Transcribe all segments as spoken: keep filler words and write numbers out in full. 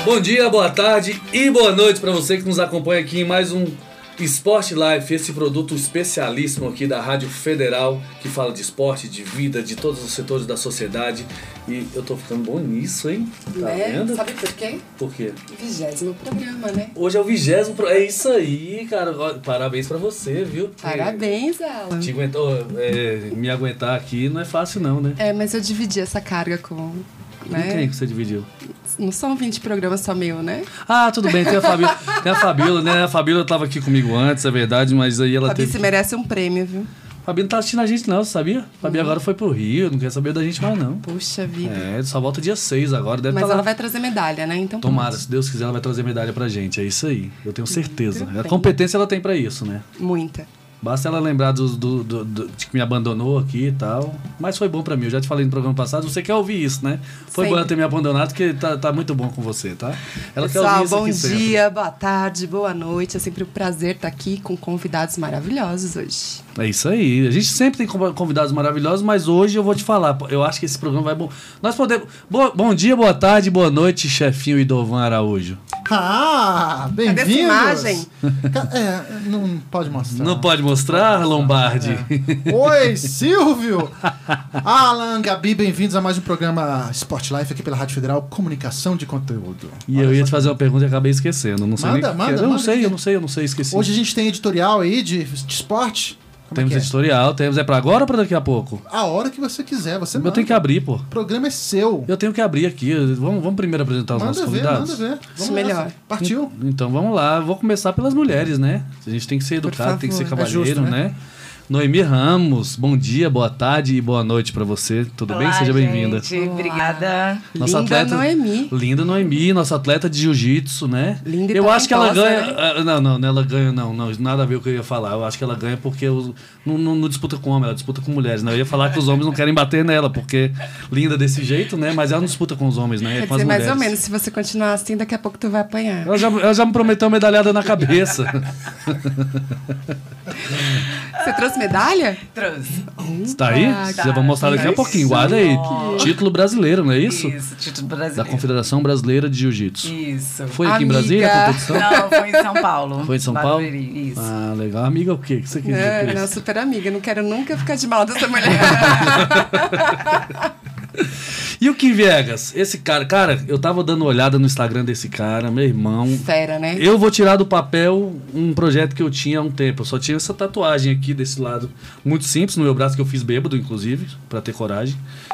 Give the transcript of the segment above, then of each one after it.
Bom dia, boa tarde e boa noite para você que nos acompanha aqui em mais um Esporte Life, esse produto especialíssimo aqui da Rádio Federal, que fala de esporte, de vida, de todos os setores da sociedade. E eu tô ficando bom nisso, hein? Tá né? vendo? Sabe por quê? Por quê? Vigésimo programa, né? Hoje é o vigésimo pro... É isso aí, cara. Parabéns pra você, viu? Parabéns, Alan. Te aguentou, é, me aguentar aqui não é fácil não, né? É, mas eu dividi essa carga com... Né? Com quem que você dividiu? Não são vinte programas só meu, né? Ah, tudo bem, tem a Fabíola, tem a Fabíola, né? A Fabíola tava aqui comigo antes, é verdade, mas aí ela Fabi teve... se merece um prêmio, viu? A Fabi não tá assistindo a gente não, você sabia? A Fabi uhum. agora foi pro Rio, não quer saber da gente mais não. Puxa vida. É, só volta dia seis agora, deve Mas tá ela lá. vai trazer medalha, né? Então tomara, pronto. Se Deus quiser, ela vai trazer medalha pra gente, é isso aí. Eu tenho certeza. Muito A bem. competência ela tem pra isso, né? Muita. Basta ela lembrar do, do, do, do, de que me abandonou aqui e tal. Mas foi bom pra mim, eu já te falei no programa passado, você quer ouvir isso, né? Foi Sempre. bom ela ter me abandonado, porque tá, tá muito bom com você, tá? Ela Pessoal, quer ouvir isso bom aqui dia, sempre. boa tarde, boa noite. É sempre um prazer estar aqui com convidados maravilhosos hoje. É isso aí. A gente sempre tem convidados maravilhosos, mas hoje eu vou te falar. Eu acho que esse programa vai bom. Nós podemos. Bo... Bom dia, boa tarde, boa noite, chefinho Idovan Araújo. Ah, bem-vindos. Cadê essa imagem? É, não pode mostrar. Não pode mostrar, Lombardi? É. Oi, Silvio! Alan, Gabi, bem-vindos a mais um programa Sport Life aqui pela Rádio Federal, comunicação de conteúdo. E Olha eu ia só. te fazer uma pergunta e acabei esquecendo. Não sei Manda, nem o que manda, era. Eu não manda, sei, que- eu não sei, eu não sei, esqueci. Hoje a gente tem editorial aí de, de esporte. Como temos é que é? editorial, temos. É pra agora ou pra daqui a pouco? A hora que você quiser, você Eu manda. tenho que abrir, pô. O programa é seu. Eu tenho que abrir aqui. Vamos, vamos primeiro apresentar os Manda nossos ver, convidados? manda ver. Isso Vamos melhor. nessa. Partiu. Então vamos lá, vou começar pelas mulheres, né? A gente tem que ser educado, tem que ser favor. cavalheiro, É justo, né? né? Noemi Ramos, bom dia, boa tarde e boa noite pra você. Tudo bem? Olá, Seja bem-vinda. gente. Obrigada. Nossa Linda atleta- Noemi. Linda Noemi, nossa atleta de jiu-jitsu, né? Linda e Eu acho que ela talentosa, ganha. né? ah, Não, não, não, ela ganha, não, não. Nada a ver com o que eu ia falar. Eu acho que ela ganha porque os- não, não, não disputa com homem, ela disputa com mulheres, né? Eu ia falar que os homens não querem bater nela, porque linda desse jeito, né? Mas ela não disputa com os homens, né? É Quer com as dizer, mais mulheres. ou menos, se você continuar assim, daqui a pouco tu vai apanhar. Ela já, ela já me prometeu uma medalhada na cabeça. Você trouxe medalha? Trouxe. Você tá aí? Ah, Você vai mostrar daqui a isso. pouquinho. Guarda aí. Título brasileiro, não é isso? Isso, título Da brasileiro. Confederação Brasileira de Jiu-Jitsu. Isso. Foi aqui em Amiga. Brasília a competição? Não, foi em São Paulo. Foi em São Paulo? Barueri, Isso. Ah, legal. Amiga, o quê? O que você quis dizer É, com não, isso? super amiga. Não quero nunca ficar de mal dessa mulher. E o Kim Viegas? Esse cara, cara, eu tava dando uma olhada no Instagram desse cara, meu irmão. Fera, né? Eu vou tirar do papel um projeto que eu tinha há um tempo. Eu só tinha essa tatuagem aqui desse lado, muito simples, no meu braço, que eu fiz bêbado, inclusive, pra ter coragem.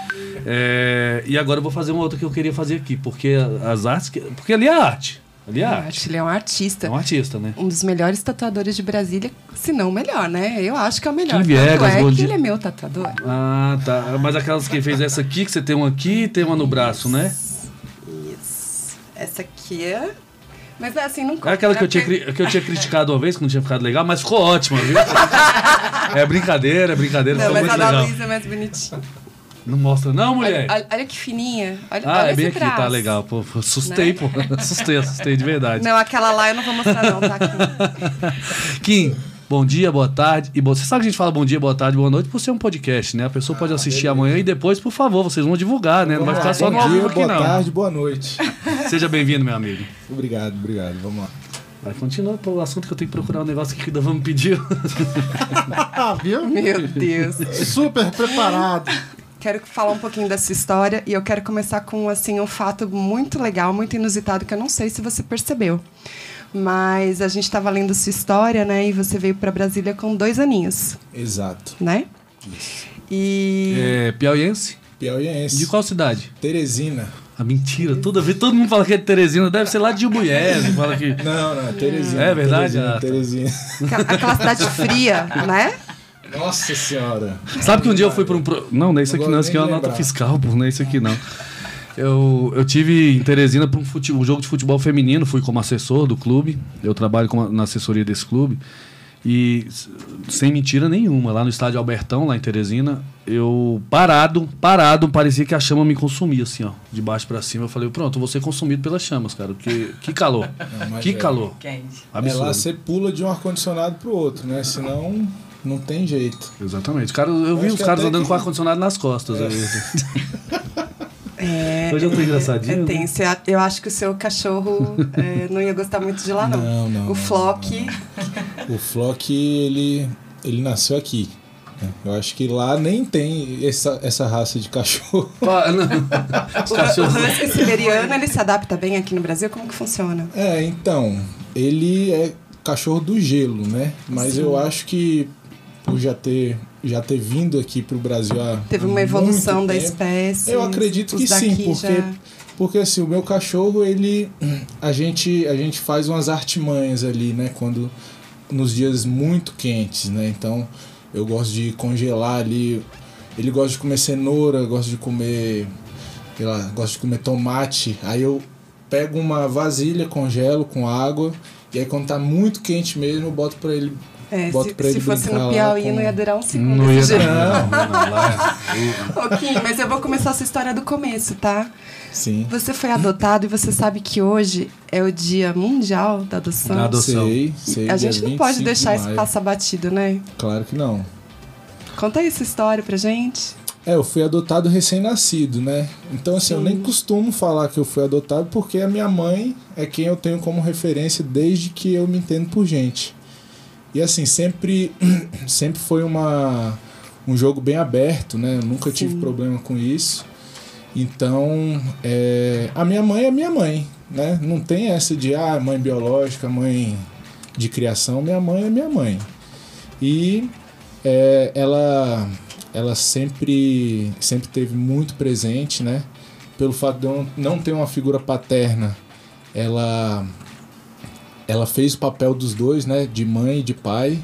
É, e agora eu vou fazer uma outra que eu queria fazer aqui, porque as artes. que- Porque ali é arte. Ali é Eu arte. acho que ele é um artista. É um artista, né? Um dos melhores tatuadores de Brasília, se não o melhor, né? Eu acho que é o melhor. Kim Viegas, Tanto é bom que dia. ele é meu tatuador. Ah, tá. Mas aquelas que fez essa aqui, que você tem uma aqui e tem uma no braço, né? Isso. Essa aqui é... Mas é assim, não É aquela que eu, tinha, porque- cri- que eu tinha criticado uma vez, que não tinha ficado legal, mas ficou ótima, viu? É brincadeira, é brincadeira, Não, ficou mas muito a da legal. Luísa é mais bonitinha. Não mostra não, mulher? Olha, olha, olha que fininha. Olha, Ah, olha é bem esse aqui, tá braço. legal. Pô, pô, assustei, Né? pô. Assustei, assustei de verdade. Não, aquela lá eu não vou mostrar não, tá aqui. Kim, bom dia, boa tarde. E bom, você sabe que a gente fala bom dia, boa tarde, boa noite por ser um podcast, né? A pessoa pode assistir amanhã e depois, por favor, vocês vão divulgar, né? Não vai ficar só no Bom ao dia, vivo aqui, boa não. tarde, boa noite. Seja bem-vindo, meu amigo. Obrigado, obrigado. Vamos lá. Vai, continua pô, o assunto que eu tenho que procurar um negócio que o Davan me pediu. Ah, viu? Meu Deus. Super preparado. Quero falar um pouquinho dessa história e eu quero começar com assim um fato muito legal, muito inusitado, que eu não sei se você percebeu. Mas a gente estava lendo sua história, né? E você veio para Brasília com dois aninhos, Exato. né? E É, piauiense? Piauiense. De qual cidade? Teresina. Ah, mentira, toda vez, todo mundo fala que é de Teresina, deve ser lá de Ibuiés, fala que... Não, não, é Teresina. É verdade? Teresina, Ah, tá. Teresina. aqua- aquela cidade fria, né? Nossa senhora. Sabe que um dia eu fui para um... Pro... Não, não é isso aqui Não não, gosto isso aqui é uma nem de nota lembrar. fiscal, pô, não é isso aqui não. Eu, eu tive em Teresina para um, fute... um jogo de futebol feminino, fui como assessor do clube, eu trabalho como na assessoria desse clube, e sem mentira nenhuma, lá no estádio Albertão, lá em Teresina, eu parado, parado, parecia que a chama me consumia, assim, ó, de baixo para cima. Eu falei, pronto, eu vou ser consumido pelas chamas, cara, porque que calor, Não, mas que é- calor, Quente. É absurdo. lá você pula de um ar-condicionado pro outro, né? Senão não tem jeito. Exatamente. Cara, eu vi acho os que caras até andando que- com ar-condicionado nas costas. Aí. É, Hoje eu tô engraçadinho. É né? tenso. Eu acho que o seu cachorro é, não ia gostar muito de lá, não. Não, não, O não, Flock. O Flock, ele, ele nasceu aqui. né? Eu acho que lá nem tem essa, essa raça de cachorro. Ah, não. Os O, o cachorros. husky siberiano, ele se adapta bem aqui no Brasil? Como que funciona? É, então, ele é cachorro do gelo, né? Mas Sim. eu acho que por já ter, já ter vindo aqui pro Brasil há Teve uma muito evolução da tempo, espécie. Eu acredito que Os sim, daqui porque, já- porque assim, o meu cachorro, ele a gente, a gente faz umas artimanhas ali, né? Quando nos dias muito quentes, né? Então, eu gosto de congelar ali. Ele gosta de comer cenoura, gosta de comer, sei lá, gosta de comer tomate. Aí eu pego uma vasilha, congelo com água, e aí quando tá muito quente mesmo, eu boto pra ele. É, boto se pra ele se fosse brincar no lá Piauí, com- não ia durar um segundo. Não ia esse jeito. dar, não, não, lá. Ô, Kim, mas eu vou começar essa história do começo, tá? Sim. Você foi adotado e você sabe que hoje é o Dia Mundial da Adoção. Da adoção. Sei, sei. A dia gente não vinte e pode cinco deixar de isso maio. passar batido, né? Claro que não. Conta aí essa história pra gente. É, eu fui adotado recém-nascido, né? Então, assim, eu nem costumo falar que eu fui adotado porque a minha mãe é quem eu tenho como referência desde que eu me entendo por gente. E, assim, sempre, sempre foi uma, um jogo bem aberto, né? Eu nunca tive Sim. problema com isso. Então, é, a minha mãe é minha mãe, né? Não tem essa de, ah, mãe biológica, mãe de criação. Minha mãe é minha mãe. E é, ela... ela sempre, sempre teve muito presente, né? Pelo fato de eu não ter uma figura paterna, ela, ela fez o papel dos dois, né? De mãe e de pai.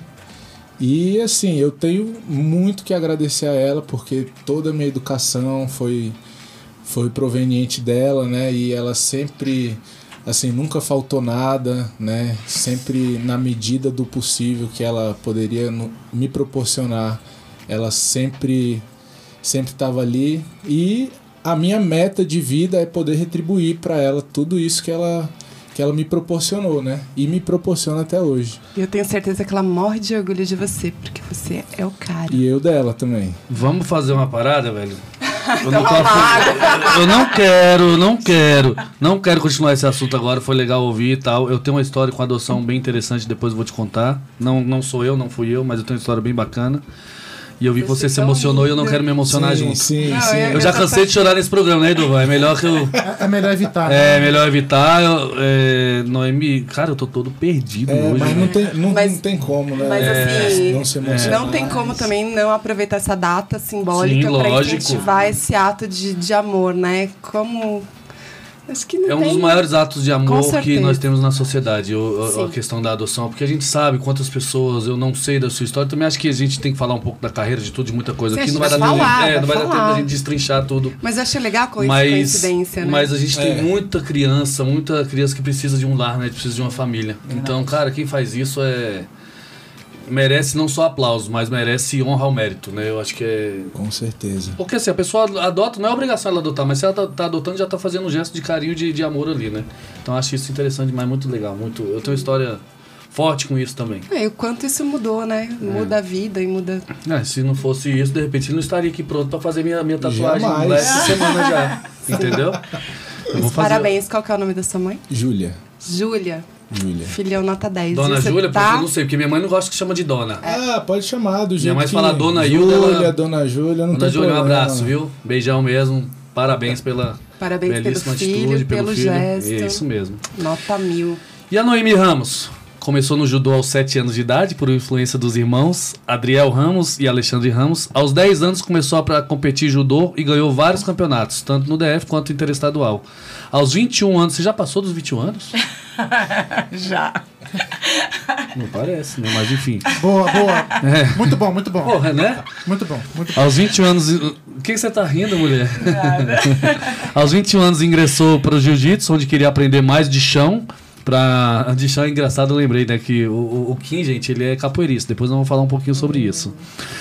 E, assim, eu tenho muito que agradecer a ela, porque toda a minha educação foi, foi proveniente dela, né? E ela sempre, assim, nunca faltou nada, né? Sempre na medida do possível que ela poderia no- me proporcionar, ela sempre sempre estava ali, e a minha meta de vida é poder retribuir para ela tudo isso que ela que ela me proporcionou, né? E me proporciona até hoje. E eu tenho certeza que ela morre de orgulho de você, porque você é o cara. E eu dela também. Vamos fazer uma parada, velho? Eu não, tô afim- eu não quero, não quero, não quero continuar esse assunto agora. Foi legal ouvir e tal. Eu tenho uma história com adoção bem interessante, depois eu vou te contar. Não, não sou eu, não fui eu, mas eu tenho uma história bem bacana. E eu vi que você se emocionou e eu não quero me emocionar sim, junto. sim, Não, sim. eu- Eu já cansei de chorar nesse programa, né, Edu? É melhor que eu. É, é melhor evitar. né? É melhor evitar. Eu, é, Noemi, cara, eu tô todo perdido É, hoje. mas não né? tem, não, Mas- não tem como, né? Mas É, assim, não se emocionar. não tem como também não aproveitar essa data simbólica Sim, para lógico. incentivar esse ato de, de amor, né? Como. Acho que não É um tem... dos maiores atos de Com amor que certeza. nós temos na sociedade, o- a, a Sim. questão da adoção. Porque a gente sabe quantas pessoas, eu não sei da sua história, também acho que a gente tem que falar um pouco da carreira, de tudo, de muita coisa Sim, aqui. a Não gente vai dar vai tempo, falar, é, não vai vai dar tempo falar. da gente destrinchar tudo. Mas eu achei legal com Mas, coincidência, né? mas a gente É. tem muita criança, muita criança que precisa de um lar, né? Precisa de uma família. Então, cara, quem faz isso é... merece não só aplauso, mas merece honra ao mérito, né? Eu acho que é... Com certeza. Porque assim, a pessoa adota, não é obrigação ela adotar, mas se ela tá, tá adotando, já tá fazendo um gesto de carinho, de, de amor ali, né? Então eu acho isso interessante demais, muito legal. Muito, eu tenho uma história forte com isso também. É, e o quanto isso mudou, né? Muda a vida e muda. É, se não fosse isso, de repente, eu não estaria aqui pronto pra fazer minha, minha tatuagem Jamais. essa semana já. Entendeu? Eu vou Mas fazer- parabéns. Qual que é o nome da sua mãe? Júlia. Júlia. Júlia. Filhão nota dez. Dona Você Júlia, porque tá... eu não sei, porque minha mãe não gosta que chama de dona. Ah, pode chamar do jeito mãe que... fala Dona Hilda, Júlia, ela- Dona Júlia, não Dona tem Júlia, um problema. abraço, viu? Beijão mesmo. Parabéns pela Parabéns pelo belíssima filho, atitude, pelo, filho. gesto. É isso mesmo. Nota mil. E a Noemi Ramos? Começou no judô aos sete anos de idade, por influência dos irmãos Adriel Ramos e Alexandre Ramos. Aos dez anos começou a competir judô e ganhou vários campeonatos, tanto no D F quanto interestadual. Aos vinte e um anos, você já passou dos vinte e um anos? Já. Não parece, né? Mas enfim. Boa, boa. É. Muito bom, muito bom. Porra, né? Muito bom, muito bom. Aos vinte e um anos... O que, que você tá rindo, mulher? Aos vinte e um anos ingressou para o jiu-jitsu, onde queria aprender mais de chão. Pra... De chão é engraçado, eu lembrei, né? Que o, o, o Kim, gente, ele é capoeirista. Depois nós vamos falar um pouquinho sobre isso.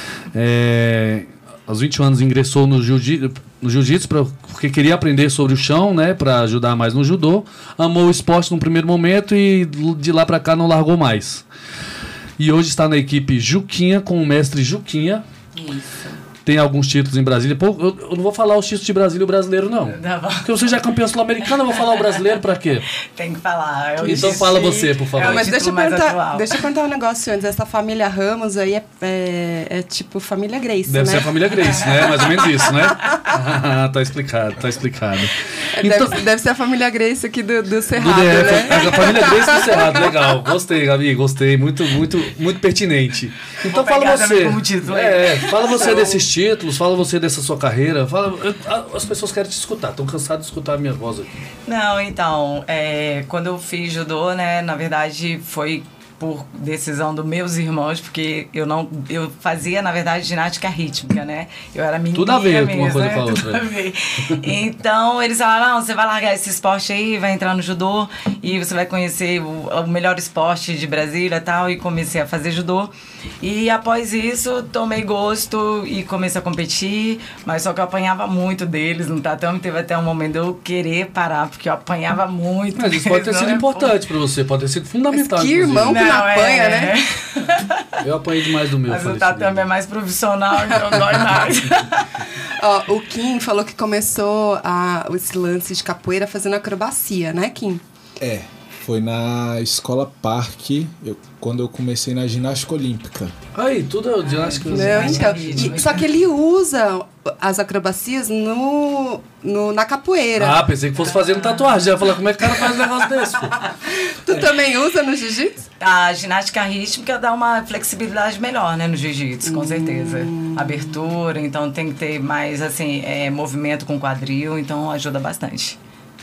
É... Aos vinte e um anos ingressou no jiu-jitsu, no jiu-jitsu pra- porque queria aprender sobre o chão, né? Para ajudar mais no judô. Amou o esporte no primeiro momento e de lá para cá não largou mais. E hoje está na equipe Juquinha com o mestre Juquinha. Isso. tem alguns títulos em Brasília. Pô, eu, eu não vou falar os títulos de Brasília e o brasileiro, não. Tá bom. Porque você já é campeão sul-americano, eu vou falar o brasileiro pra quê? Tem que falar. Eu Então disse- fala você, por favor. É o Mas deixa eu, título mais perguntar, atual. deixa eu perguntar um negócio antes. Essa família Ramos aí é, é, é tipo família Grace, Deve né? ser a família Grace, né? Mais ou menos isso, né? Ah, tá explicado, tá explicado. É, Então, deve, deve ser a família Grace aqui do, do do Cerrado, D F, né? a família Grace do Cerrado, legal. Gostei, Gabi, gostei. Muito, muito, muito pertinente. Então Vou fala pegar também você. como título aí. É, fala você desses títulos, fala você dessa sua carreira. Fala, eu- as pessoas querem te escutar, estão cansadas de escutar a minha voz aqui. Não, então, é, quando eu fiz judô, né, na verdade foi por decisão dos meus irmãos, porque eu não, eu fazia, na verdade, ginástica rítmica, né? Eu era menininha Tudo a ver mesmo, uma coisa né? com a outra. Tudo a ver. Então, eles falaram, não, você vai largar esse esporte aí, vai entrar no judô e você vai conhecer o, o melhor esporte de Brasília e tal, e comecei a fazer judô. E após isso, tomei gosto e comecei a competir, mas só que eu apanhava muito deles no tatame, teve até um momento de eu querer parar, porque eu apanhava muito. Mas isso pode ter Não sido é importante pra você, pode ter sido fundamental. Mas que inclusive. irmão que não apanha, né? Eu apanhei demais do meu. Mas o falecido. tatame é mais profissional, então dói mais. Ó, o Kim falou que começou a, esse lance de capoeira fazendo acrobacia, né, Kim? É, foi na Escola Parque, eu, quando eu comecei na ginástica olímpica. Aí, tudo é ginástica. Não, então, ritmo, e- só que ele usa as acrobacias no, no, na capoeira. Ah, pensei que fosse fazendo tatuagem. Já ia falar, como é que o cara faz um negócio desse? Pô? Tu também usa no jiu-jitsu? A ginástica rítmica dá uma flexibilidade melhor, né, no jiu-jitsu, com certeza. Abertura, então tem que ter mais, assim, é, movimento com o quadril, então ajuda bastante.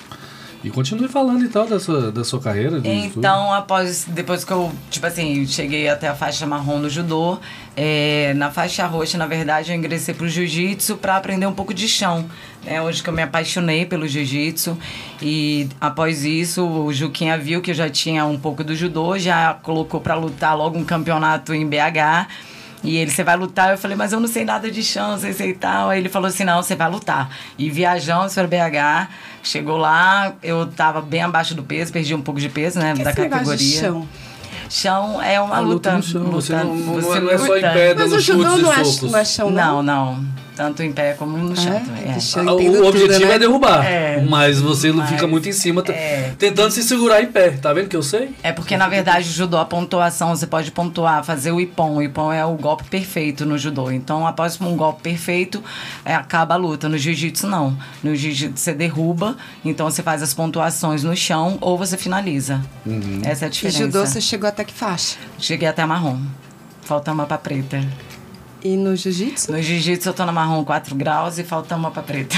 E continue falando então da sua, da sua carreira. do estudo. Então, após, depois que eu, tipo assim, cheguei até a faixa marrom no judô, é, na faixa roxa, na verdade, eu ingressei pro jiu-jitsu para aprender um pouco de chão, né? Hoje que eu me apaixonei pelo jiu-jitsu e após isso, o Juquinha viu que eu já tinha um pouco do judô, já colocou para lutar logo um campeonato em B H. E ele, você vai lutar? Eu falei, mas eu não sei nada de chão, não sei se e tal. Aí ele falou assim, não, você vai lutar. E viajamos para B H, chegou lá, eu tava bem abaixo do peso, perdi um pouco de peso, né, Que da esse negócio categoria. de chão? Chão é uma A luta luta. no chão, luta- você não- não- você não é só em luta. pé, Mas dando o judô chutes e não é, socos. não é chão, não? Não, não. Tanto em pé como no chão. É? É. Que chão. Ah, Eu entendo o objetivo tudo, né? é derrubar, É. mas você não Mas, fica muito em cima, t- é. tentando se segurar em pé. Tá vendo que eu sei? É porque, na verdade, o judô, a pontuação, você pode pontuar, fazer o ipom. O ipom é o golpe perfeito no judô. Então, após um golpe perfeito, é, acaba a luta. No jiu-jitsu, não. No jiu-jitsu, você derruba, então você faz as pontuações no chão ou você finaliza. Essa é a E diferença. judô você chegou até que faixa? Cheguei até marrom. Falta uma pra preta. E no jiu-jitsu? No jiu-jitsu, eu tô na marrom quatro graus e falta uma pra preta.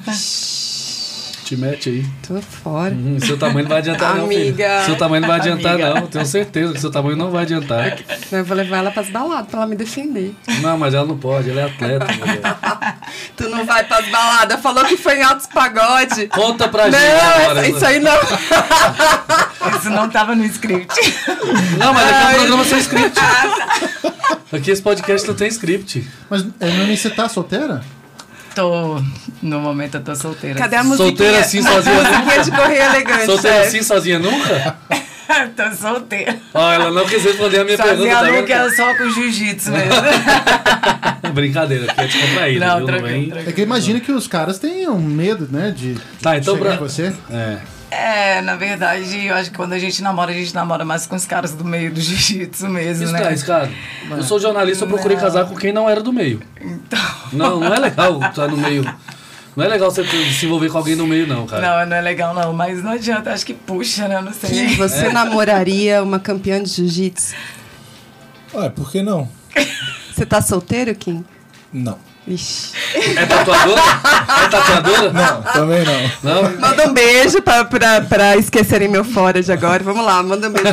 Te mete aí. Tô fora. Hum, seu tamanho não vai adiantar, não, filho. Amiga. Seu tamanho não vai adiantar, Amiga. não. Tenho certeza que seu tamanho não vai adiantar. Eu vou levar ela pras baladas pra ela me defender. Não, mas ela não pode, ela é atleta. mulher. Tu não vai pras baladas. Falou que foi em altos pagode. Conta pra gente Não, agora. essa- isso aí não. Isso não tava no script. Não, mas aqui é um programa sem script. Aqui esse podcast não tem script. Mas, é, Nani, você tá solteira? Tô. No momento eu tô solteira. Cadê a musiquinha? Solteira assim, sozinha Musiquinha de correio elegante. Solteira chefe. assim, sozinha nunca? Tô solteira. Ó, ela não quis responder a minha pergunta. Sozinha Tá nunca, vendo? é só com jiu-jitsu mesmo. Brincadeira, aqui é descontraído, Não, viu? tranquilo, vem- tranquilo. É que imagina que os caras tenham medo, né, de Tá, então chegar pra- em você. É. É, na verdade, eu acho que quando a gente namora, a gente namora mais com os caras do meio do jiu-jitsu mesmo, Isso né? tá arriscado. Eu sou jornalista, eu procurei casar com quem não era do meio. Então. Não, não é legal estar no meio. Não é legal você se envolver com alguém no meio, não, cara. Não, não é legal não, mas não adianta, acho que puxa, né? Eu não sei. Kim, você namoraria uma campeã de jiu-jitsu? Ué, por que não? Você tá solteiro, Kim? Não. Ixi. É tatuadora? É tatuadora? Não, também não. Não? Manda um beijo pra, pra, pra esquecerem meu fora de agora. Vamos lá, manda um beijo.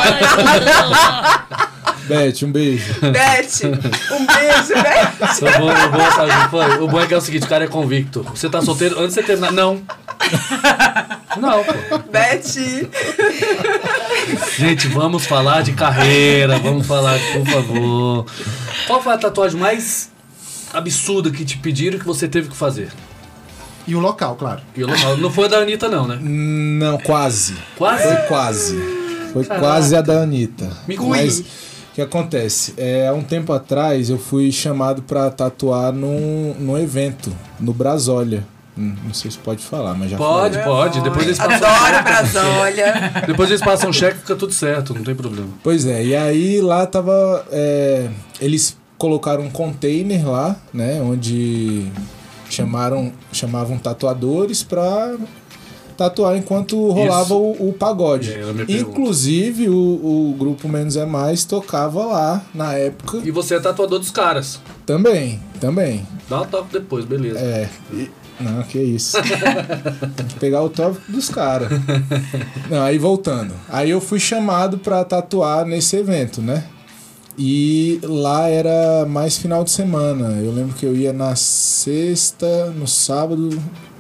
Beth, um beijo. Beth, um beijo, Beth. O bom, o, bom, sabe, foi, o bom é que é o seguinte, o cara é convicto. Você tá solteiro antes de você terminar. Não. Não, pô. Beth. Gente, vamos falar de carreira. Vamos falar, por favor. Qual foi a tatuagem mais absurda que te pediram que você teve que fazer? E o local, claro. E o local não foi a da Anitta, não, né? Não, quase. Quase? Foi quase. Foi Caraca. quase a da Anitta. Me Mas O que acontece? É, há um tempo atrás eu fui chamado pra tatuar num, num evento, no Brasólia. Hum, Não sei se pode falar, mas já Pode, falei. pode. Depois eles passam Adoro Brasólia. Depois eles passam um cheque e fica tudo certo, não tem problema. Pois é, e aí lá tava. é, eles colocaram um container lá, né? Onde chamaram, chamavam tatuadores pra tatuar enquanto rolava Isso. o, o pagode. E aí ela me pergunta. Inclusive, o, o grupo Menos é Mais tocava lá na época. E você é tatuador dos caras. Também, também. Dá um toque depois, beleza. É. e- Não, que isso. Tem que pegar o tópico dos caras. Não, aí voltando. Aí eu fui chamado pra tatuar nesse evento, né? E lá era mais final de semana. Eu lembro que eu ia na sexta, no sábado.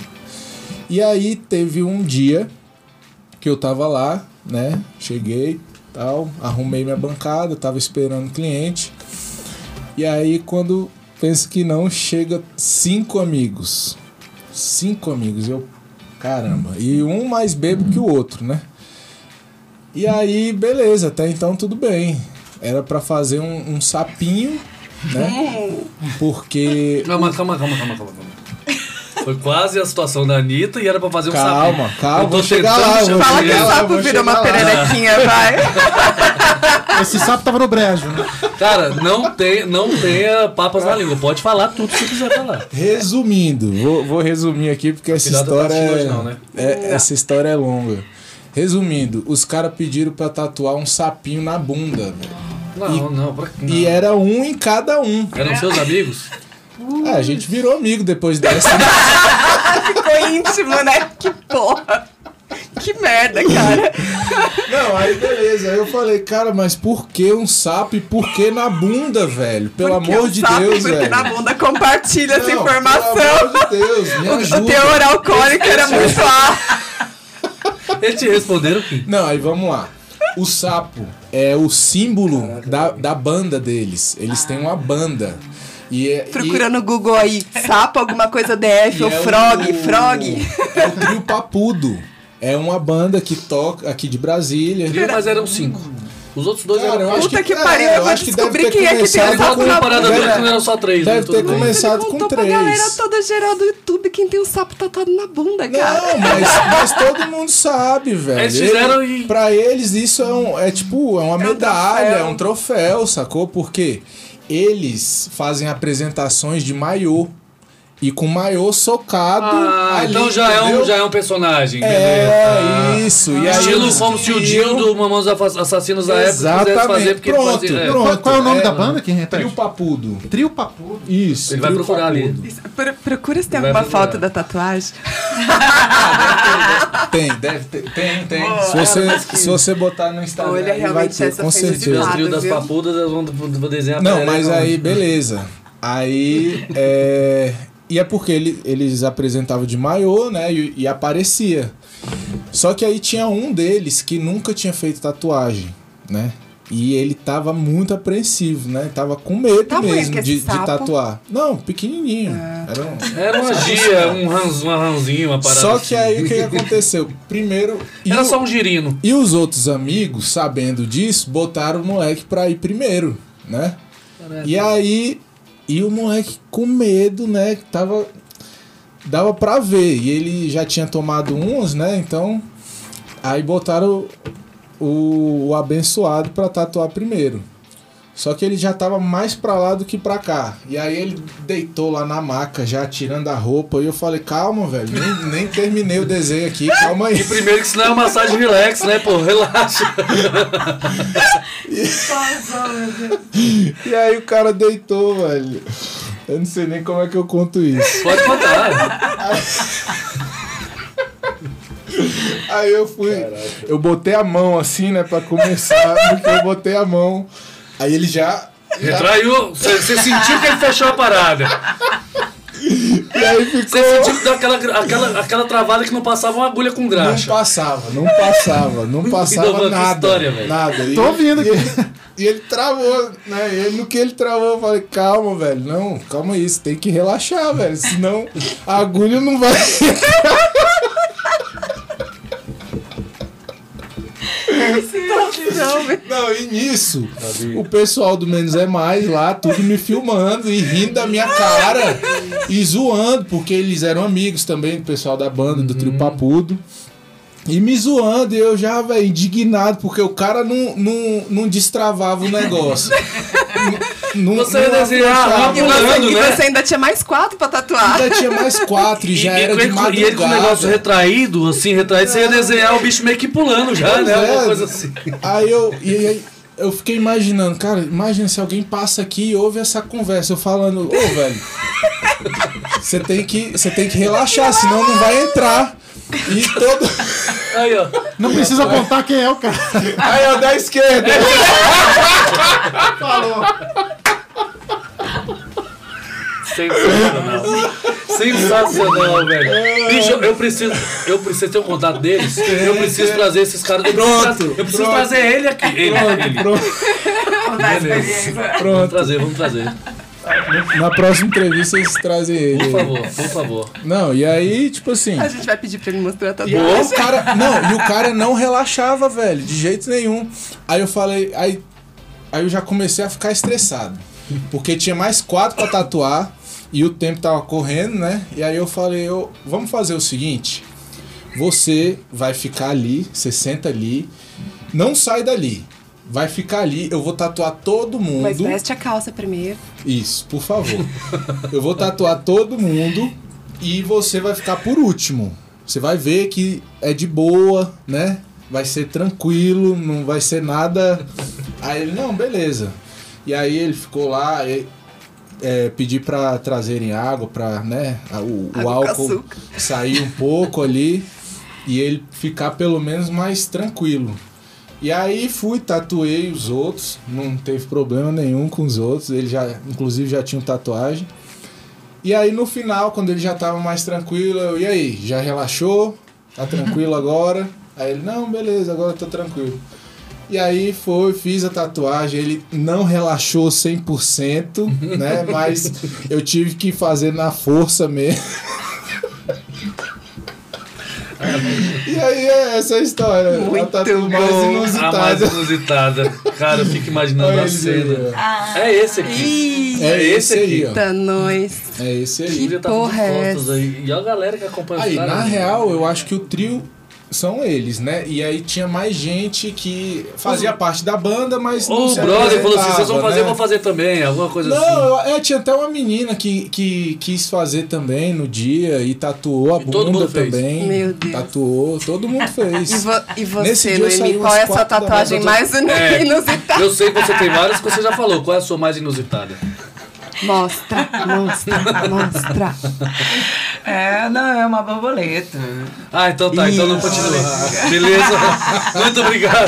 E aí teve um dia que eu tava lá, né? Cheguei, tal, arrumei minha bancada, tava esperando o cliente. E aí quando penso que não, chega cinco amigos. Cinco amigos, eu... Caramba. E um mais bebo que o outro, né? E aí, beleza, até então tudo bem. Era pra fazer um, um sapinho, né? Porque... Calma, calma, calma, calma, calma. calma. Foi quase a situação da Anitta e era pra fazer um sapo. Calma, calma, Eu tô vou chegar tentando lá, vou chamar Fala que chegar o lá, sapo vou virou chegar uma lá. pererequinha, vai. Esse sapo tava no brejo, né? Cara, não, tem, não tenha papas na língua. Pode falar tudo que você quiser falar. Resumindo, vou, vou resumir aqui porque essa Cuidado, história tá assistindo é, hoje não, né? é- essa história é longa. Resumindo, os caras pediram pra tatuar um sapinho na bunda, velho. Não, não, pra não. E era um em cada um. Eram seus amigos? É, a gente virou amigo depois dessa. Ficou íntimo, né? Que porra. Que merda, cara. Não, aí beleza. Aí eu falei, cara, mas por que um sapo e por que na bunda, velho? Pelo Porque amor o de sapo, Deus, porque velho. na bunda compartilha essa Não, informação. Pelo amor de Deus, me O ajuda. teor alcoólico era muito alto. Eles te responderam que... Não, aí vamos lá. O sapo é o símbolo da, da banda deles. Eles têm uma banda. E é, Procura no Google aí, sapo, alguma coisa D F, e ou é frog, o- frog. É o Trio Papudo. É uma banda que toca aqui de Brasília. Mas eram cinco. Os outros dois Cara, eu eram... acho Puta que é, pariu, eu vou acho que descobrir deve ter quem é que tem começado o sapo com- na Parada bunda. doida que não eram só três, Deve né? ter Tudo bem. começado Ele com contou pra galera três. toda geral do YouTube quem tem um sapo tatuado na bunda, cara. Não, mas, mas todo mundo sabe, velho. Eles fizeram Ele- e- Pra eles isso é, um, é tipo, é uma É um medalha, troféu. é um troféu, sacou? Porque eles fazem apresentações de maiô. E com maiô socado Ah, ali, então já é, um, entendeu? já é um personagem. beleza. É, Ah. isso. E aí Estilo eles como se o queriam- Dio do Mamonas Assassinos da época Exatamente. quisesse fazer porque ele Pronto, fazia... é. pronto. Qual, qual é o nome É, da banda? Quem repete? Trio Papudo. Trio Papudo. Isso. Ele vai Trio procurar ali. Papudo. Isso, pro- Procura se tem Vai alguma procurar. foto da tatuagem. Tem, deve ter. Tem, tem. Boa, se, você, ela se você botar no Instagram, Olha, aí vai realmente ter, essa com fez de Se tiver certeza. o trio Errado, das viu? papudas, elas vão vão desenhar Não, perereca mas onde? aí, beleza. Aí, é... E é porque ele- eles apresentavam de maiô, né? E, e aparecia. Só que aí tinha um deles que nunca tinha feito tatuagem, né? E ele tava muito apreensivo, né? Tava com medo Tamanho mesmo que de, esse de sapo? tatuar. Não, pequenininho. Era um... Era uma gia, um ranz, uma ranzinho, uma parada Só que assim. aí o que aconteceu? Primeiro. E, Era o- só um girino. e os outros amigos, sabendo disso, botaram o moleque pra ir primeiro, né? E aí. E o moleque com medo, né? Que tava. Dava pra ver. E ele já tinha tomado uns, né? Então. Aí botaram o, o abençoado pra tatuar primeiro. Só que ele já tava mais pra lá do que pra cá. E aí ele deitou lá na maca, já tirando a roupa. E eu falei, calma, velho. Nem, nem terminei o desenho aqui, calma aí. E primeiro que isso não é uma massagem relax, né, pô? Relaxa. E aí o cara deitou, velho. Eu não sei nem como é que eu conto isso. Pode contar. Aí eu fui. Eu botei a mão assim, né, pra começar. Porque eu botei a mão. Aí ele já. já Retraiu. Você você sentiu que ele fechou a parada. e aí ficou. Você sentiu que deu aquela, aquela, aquela travada que não passava uma agulha com Não graxa. passava, não passava, não passava Dovan, que nada. história, velho. nada. E, Tô ouvindo e, aqui. ele- e ele travou, né? E ele, no que ele travou, eu falei, calma, velho. Não, calma aí, você tem que relaxar, velho. Senão a agulha não vai. Não, Não, e nisso, o pessoal do Menos é Mais lá, tudo me filmando e rindo da minha cara e zoando, porque eles eram amigos também do pessoal da banda, do Trio Papudo. E me zoando, e eu já, velho, indignado, porque o cara não, não, não destravava o negócio. Não, Você ia desenhar E você, e você ainda tinha mais quatro pra tatuar. Ainda tinha mais quatro e já e, era e, de e ele com o madrugada. negócio retraído, assim, retraído, você ia desenhar o bicho meio que pulando já, Pois né? é. Alguma coisa assim. Aí eu, e aí eu fiquei imaginando, cara, imagina se alguém passa aqui e ouve essa conversa, eu falando, ô, velho, você tem que, você tem que relaxar, senão não vai entrar. E todo... Aí, ó. Não precisa apontar quem é o cara. Aí, ó, da esquerda. Falou. Sensacional. Sensacional, velho. Bicho, eu preciso, eu preciso ter um contato deles. Eu preciso trazer esses caras. Eu preciso, Pronto, trazer, eu preciso pronto. trazer ele aqui. Ele, ele. Pronto, Beleza. Vamos pronto. trazer, vamos trazer. Na próxima entrevista vocês trazem ele. Por favor, por favor. Não, e aí, tipo assim... A gente vai pedir pra ele mostrar a E tatuagem. aí o cara, não, e o cara não relaxava, velho, de jeito nenhum. Aí eu falei, aí, aí eu já comecei a ficar estressado, porque tinha mais quatro pra tatuar e o tempo tava correndo, né? E aí eu falei, eu, vamos fazer o seguinte, você vai ficar ali, você senta ali, não sai dali. Vai ficar ali, eu vou tatuar todo mundo. Mas veste a calça primeiro. Isso, por favor. Eu vou tatuar todo mundo e você vai ficar por último. Você vai ver que é de boa, né? Vai ser tranquilo, não vai ser nada. Aí ele, não, beleza. E aí ele ficou lá, e, é, pedi pra trazerem água, pra, né, o, o Água com álcool açúcar. sair um pouco ali e ele ficar pelo menos mais tranquilo. E aí fui, tatuei os outros, não teve problema nenhum com os outros, eles já, inclusive já tinham tatuagem. E aí no final, quando ele já tava mais tranquilo, eu, e aí, já relaxou? Tá tranquilo agora? Aí ele, não, beleza, agora eu tô tranquilo. E aí foi, fiz a tatuagem, ele não relaxou cem por cento, né, mas eu tive que fazer na força mesmo. E aí é essa a história. Muito a tatu mais bom. A inusitada. mais inusitada. Cara, eu fico imaginando Olha a eles aí, cena. ó. É esse aqui. Ih, É esse aí, ó. eita, nós. É esse aí. Que Ele tá com porra é fotos essa? aí. E a galera que acompanha Aí, os caras. na real, eu acho que o trio são eles, né? E aí tinha mais gente que fazia parte da banda, mas não O se brother falou assim: vocês vão apresentava, fazer, né? eu vou fazer também. Alguma coisa assim. Não, eu- é, tinha até uma menina que, que quis fazer também no dia e tatuou a E todo bunda mundo fez. também. Meu Deus. Tatuou, todo mundo fez. E, vo e Nesse você, dia eu Noemi, saí qual umas é a sua quatro da tatuagem manhã, mais É. inusitada? Eu sei que você tem várias que você já falou. Qual é a sua mais inusitada? Mostra, mostra, mostra. É, não, é uma borboleta. Ah, então tá, então não continua. Beleza? Muito obrigado.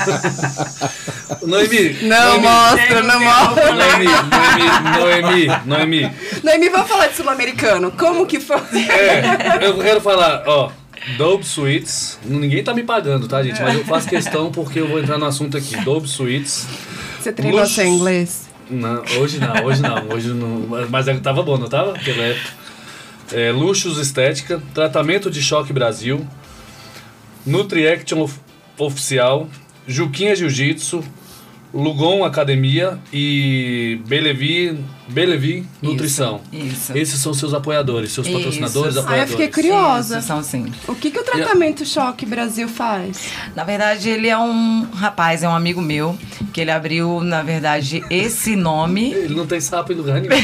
Noemi. Não Noemi, mostra, não mostra. Noemi, Noemi, Noemi, Noemi. Noemi, vamos falar de sul-americano. Como que foi? É, eu quero falar, ó. Dope Sweets. Ninguém tá me pagando, tá, gente? Mas eu faço questão porque eu vou entrar no assunto aqui. Dope Sweets. Você treinou Luxo. seu inglês? Não, hoje não, hoje não. Hoje não. Mas é- tava bom, não tava? Naquela época. É, Luxos Estética, Tratamento de Choque Brasil, Nutri-Action of- Oficial, Juquinha Jiu-Jitsu, Lugon Academia e Belevi, Belevi Nutrição. Isso. Esses são seus apoiadores, seus Isso. patrocinadores, Ah, eu Ah, eu apoiadores. fiquei curiosa. Isso, são sim. O que, que o tratamento Choque Brasil faz? Na verdade, ele é um rapaz, é um amigo meu, que ele abriu, na verdade, esse nome. Ele não tem sapo em lugar nenhum.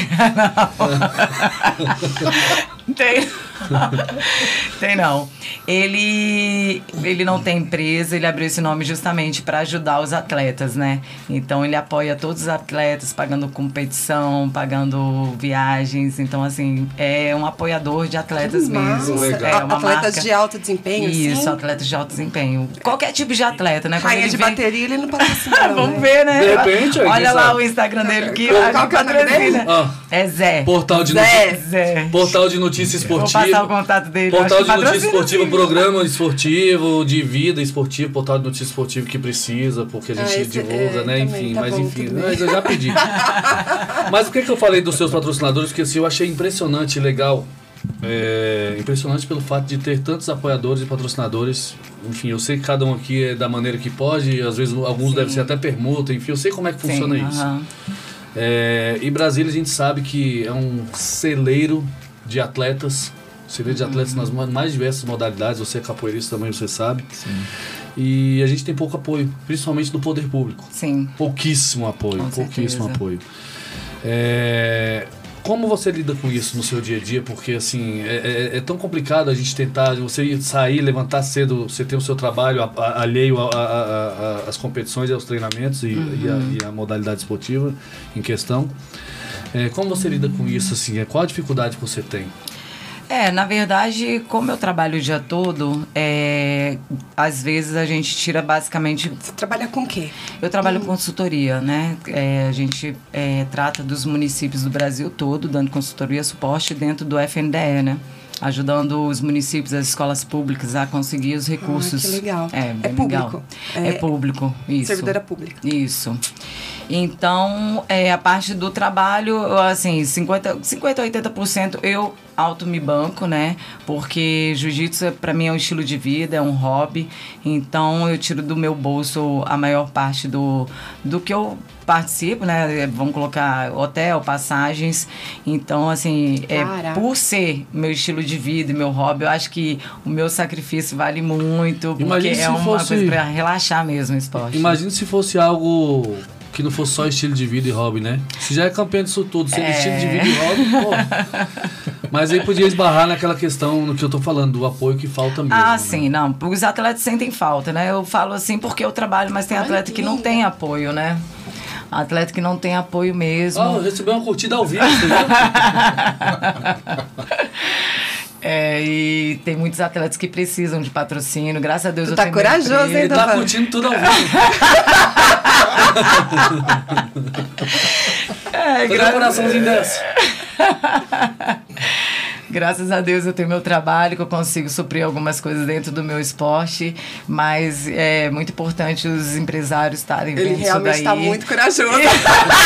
Tem. Tem não. Ele, ele não tem empresa, ele abriu esse nome justamente para ajudar os atletas, né? Então ele apoia todos os atletas, pagando competição, pagando viagens. Então, assim, é um apoiador de atletas mesmo. legal. É uma Atletas marca. de alto desempenho, Isso, assim? atletas de alto desempenho. Qualquer tipo de atleta, né? Quando Rainha ele de vem- bateria, ele não patrocina, não, Vamos né? ver, né? De repente, aí, Olha quem lá sabe? o Instagram dele que Qual acho que que é o nome dele? patrocina. Ó, É Zé. portal de Zé. notícias. Zé. Portal de notícia Vou esportiva. passar o contato dele. Portal acho de que notícia patrocina esportiva, sim. programa esportivo, de vida esportiva, portal de notícia esportiva que precisa, porque a gente Ah, esse- divulga, é, né? também, Enfim, tá mas bom, enfim, tudo bem. mas eu já pedi. Mas o que, que eu falei dos seus patrocinadores? Que assim, eu achei impressionante e legal é impressionante pelo fato de ter tantos apoiadores e patrocinadores. Enfim, eu sei que cada um aqui é da maneira que pode, às vezes alguns Sim. devem ser até permuta, enfim, eu sei como é que funciona Sim, isso. aham. É, e Brasília a gente sabe que é um celeiro de atletas, celeiro de atletas nas mais diversas modalidades, você é capoeirista também, você sabe. Sim. E a gente tem pouco apoio, principalmente do poder público. Sim. Pouquíssimo apoio, Com pouquíssimo certeza. apoio. É, como você lida com isso no seu dia a dia? Porque assim, é, é, é tão complicado a gente tentar, você sair, levantar cedo, você tem o seu trabalho a, a, alheio às competições e aos treinamentos e, Uhum. e, a, e a modalidade esportiva em questão. É, como você lida com isso? Assim, é, qual a dificuldade que você tem? É, na verdade, como eu trabalho o dia todo, é, às vezes a gente tira basicamente... Você trabalha com o quê? Eu trabalho com consultoria, né? É, a gente é, trata dos municípios do Brasil todo, dando consultoria e suporte dentro do F N D E, né? Ajudando os municípios, as escolas públicas a conseguir os recursos. Ah, que legal. É, bem É público. legal. É- É, público, isso. Servidora pública. Isso. Então, é, a parte do trabalho, eu, assim, cinquenta, cinquenta a oitenta por cento eu auto me banco, né? Porque jiu-jitsu para mim é um estilo de vida, é um hobby. Então, eu tiro do meu bolso a maior parte do, do que eu participo, né? Vamos colocar hotel, passagens. Então, assim, é, Caraca. por ser meu estilo de vida e meu hobby, eu acho que o meu sacrifício vale muito, porque Imagine se é uma fosse- coisa para relaxar mesmo o esporte. Imagina se fosse algo que não fosse só estilo de vida e hobby, né? Se já é campeão disso tudo, sendo É. estilo de vida e hobby, pô. Mas aí podia esbarrar naquela questão no que eu tô falando, do apoio que falta mesmo. Ah, né? sim, não. Os atletas sentem falta, né? Eu falo assim porque eu trabalho, mas tem Ai, atleta que que não linda. tem apoio, né? Atleta que não tem apoio mesmo. Ah, eu recebi uma curtida ao vivo, você viu? É, e tem muitos atletas que precisam de patrocínio. Graças a Deus Tu eu tá tenho meu corajoso, emprego. hein, Ele tá Dovan? curtindo tudo ao vivo. É, Cadê o gra- coraçãozinho dessa? Graças a Deus eu tenho meu trabalho, que eu consigo suprir algumas coisas dentro do meu esporte, mas é muito importante os empresários estarem Ele vendo isso realmente daí. tá muito corajoso. Não, é.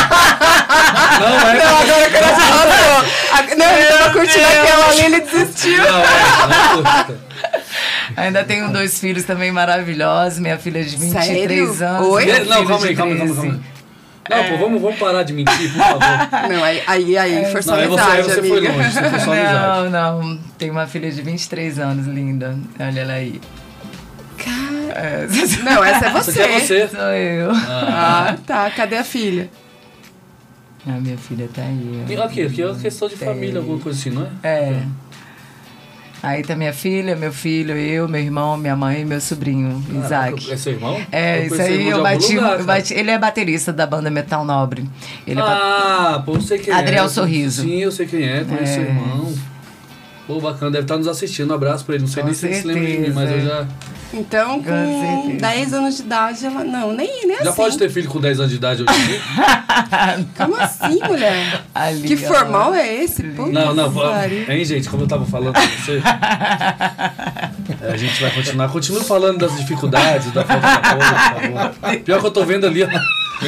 Não, agora é corajoso. A- Não, ele tava curtindo aquela ali, ele desistiu. Não, é. Não, curta. Ainda tenho dois filhos também maravilhosos, minha filha de vinte e três Sério? anos. Oi? meu Não, filho calma aí, de calma aí, calma aí. treze. calma aí. Não, pô, vamos, vamos parar de mentir, por favor. Não, aí, aí, aí forçou Não, aí você, amizade, aí você foi amiga. longe, você foi só amizade. Não, não. Tenho uma filha de vinte e três anos, linda. Olha ela aí. Cara, É, não, essa é Isso você. aqui é você. sou eu. Ah, tá. Cadê a filha? A minha filha tá aí. ó. E aqui, aqui é uma questão de família, alguma coisa assim, não é? É. Aí tá minha filha, meu filho, eu, meu irmão, minha mãe e meu sobrinho, Isaac. É seu irmão? É, Eu isso conheci aí ele eu de algum bati, lugar, eu cara. bati. Ele é baterista da banda Metal Nobre. Ele é ba- Ah, pô, eu sei quem Adriel é. Sorriso. Sim, eu sei quem é, conheço É. seu irmão. Pô, bacana, deve estar nos assistindo. Um abraço pra ele. Não sei Com nem se ele se lembra de mim, mas eu certeza. já. Então, Com com certeza. dez anos de idade, ela... Não, nem, nem Já assim. pode ter filho com dez anos de idade hoje em dia? Como assim, mulher? Ali, Que ó. formal é esse? Puta Não, não, que vamos. pariu. Hein, gente, como eu tava falando pra você. É, a gente vai continuar. Continue falando das dificuldades, da falta de apoio, por favor. Pior que eu tô vendo ali, ó.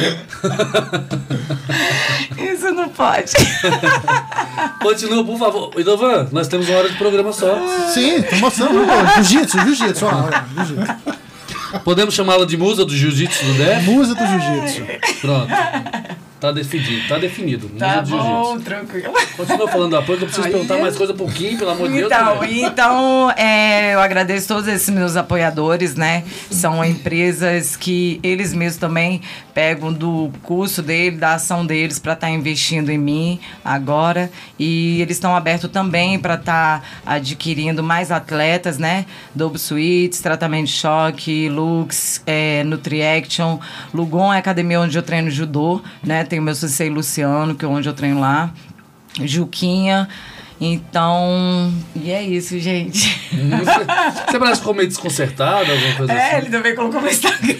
Isso não pode. Continua, por favor. Idovan, nós temos uma hora de programa só. Sim, tô mostrando. pô, Jiu-jitsu, jiu-jitsu. ó, olha, jiu-jitsu. Podemos chamá-la de musa do jiu-jitsu do D F? Musa do jiu-jitsu. Pronto. Tá definido, tá definido. Musa Tá do jiu-jitsu. bom, tranquilo. Continua falando da apoio, que eu preciso Aí perguntar é- mais coisa um pouquinho, pelo amor de Deus. Então, também. então é, eu agradeço todos esses meus apoiadores, né? São empresas que eles mesmos também pegam do curso dele, da ação deles para estar investindo em mim agora. E eles estão abertos também para estar adquirindo mais atletas, né? Double Suites, tratamento de choque, Lux, é, Nutriaction. Lugon é a academia onde eu treino judô, né? Tem o meu sensei Luciano, que é onde eu treino lá. Juquinha. Então, e é isso, gente. Você parece que ficou meio desconcertado, alguma coisa É, assim? ele também colocou no Instagram.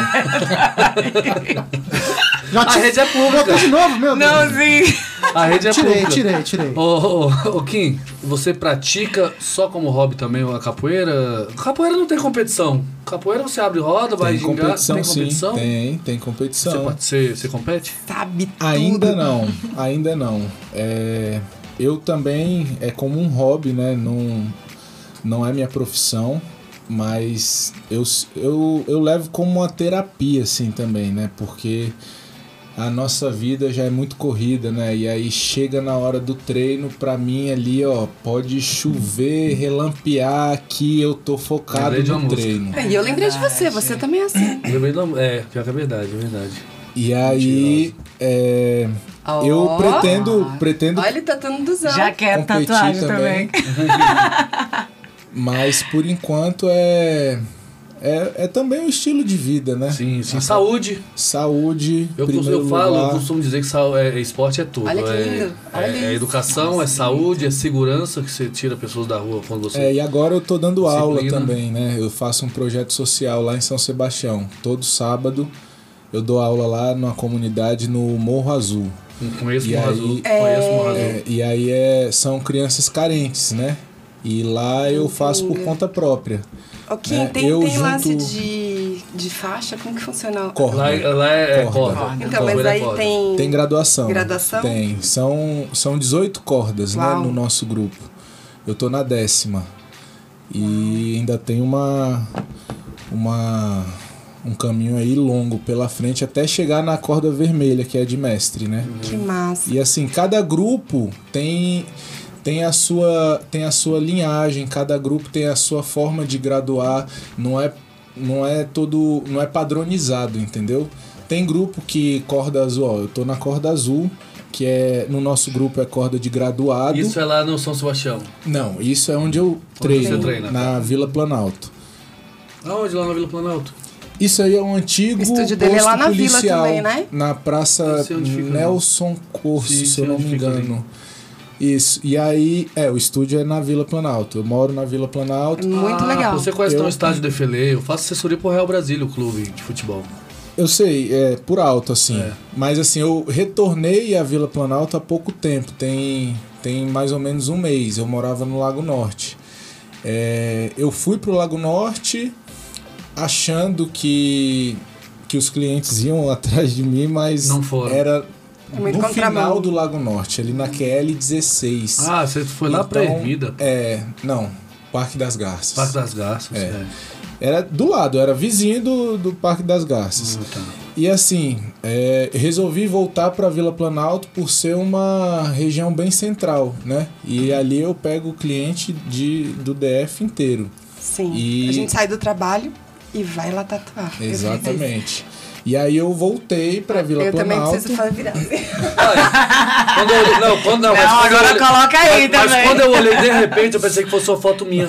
Já A rede é pública. Botou de novo, meu Deus. Não, sim. A rede é Tirei, pública. tirei, tirei. Ô, ô, ô, Kim, você pratica só como hobby também a capoeira? Capoeira não tem competição. Capoeira você abre roda, vai Tem gingar, competição, tem sim. competição? Tem, tem Você, competição. pode- você, você compete? Sabe tudo. Ainda não, ainda não. É, eu também, é como um hobby, né? Não, não é minha profissão, mas eu, eu, eu levo como uma terapia, assim, também, né? Porque a nossa vida já é muito corrida, né? E aí chega na hora do treino, pra mim ali, ó, pode chover, relampear aqui, eu tô focado no treino. E eu lembrei de você, você também é assim. Lembrei da... É, pior que é verdade, é verdade. E aí, é, Oh. eu pretendo, pretendo Olha, ele tá tatuando Já quer competir tatuagem também. Mas por enquanto é, é é também um estilo de vida, né? Sim, sim. Saúde. Saúde, Eu, primeiro eu falo, lugar. eu costumo dizer que sa- é, esporte é tudo. Olha que é, lindo. Olha é, é isso. educação, é saúde, é segurança, que você tira pessoas da rua quando você... É, e agora eu tô dando aula Disciplina. também, né? Eu faço um projeto social lá em São Sebastião. Todo sábado eu dou aula lá numa comunidade no Morro Azul. Conheço o E Morro aí- Azul. É. Conheço o Morro Azul. É, e aí é, são crianças carentes, né? E lá eu faço por conta própria. O Kim, É, tem, eu tem junto- lance de, de faixa? Como que funciona? Corda. Lá, lá é, é Corda. corda. Então, mas Corda é aí corda. tem... Tem graduação. Graduação? Tem. São, são dezoito cordas, né, Uau. no nosso grupo. Eu tô na décima. E ainda tem uma, uma um caminho aí longo pela frente até chegar na corda vermelha, que é de mestre, né? Que massa. E assim, cada grupo tem tem a sua tem a sua linhagem, cada grupo tem a sua forma de graduar, não é não é todo não é padronizado, entendeu? Tem grupo que corda azul, ó, eu tô na corda azul, que é no nosso grupo é corda de graduado. Isso é lá no São Sebastião. Não, isso é onde eu treino, você treina, na tá. Vila Planalto. Aonde? Lá na Vila Planalto? Isso aí é um antigo O estúdio dele é posto lá na vila policial, também, né? na Praça Eu sei onde fica, Nelson Corso, Sim, se sei eu não onde me fica ali. engano. Isso. E aí, é, o estúdio é na Vila Planalto. Eu moro na Vila Planalto. É muito Ah, legal. Você conhece Eu- então o estádio de Defele? Eu faço assessoria pro Real Brasília, o clube de futebol. Eu sei, é por alto, assim. É. Mas assim, eu retornei à Vila Planalto há pouco tempo. Tem, tem mais ou menos um mês. Eu morava no Lago Norte. É, eu fui pro Lago Norte achando que, que os clientes iam atrás de mim, mas Não foram. era É muito no contramão. final do Lago Norte, ali na Q L dezesseis. Ah, você foi lá pra Então, Ermida, É, não, Parque das Garças. Parque das Garças. É. É. Era do lado, era vizinho do, do Parque das Garças. Ah, tá. E assim, é, resolvi voltar para Vila Planalto por ser uma região bem central, né? E ali eu pego o cliente de, do D F inteiro. Sim. E- A gente sai do trabalho e vai lá tatuar. Eu fiz isso. Exatamente. E aí eu voltei para Vila Eu também Planalto. preciso fazer virar. Quando eu olhei, não, quando, não, mas Não, quando eu agora olhei- coloca aí mas, mas também. quando eu olhei, de repente, eu pensei que fosse uma foto minha.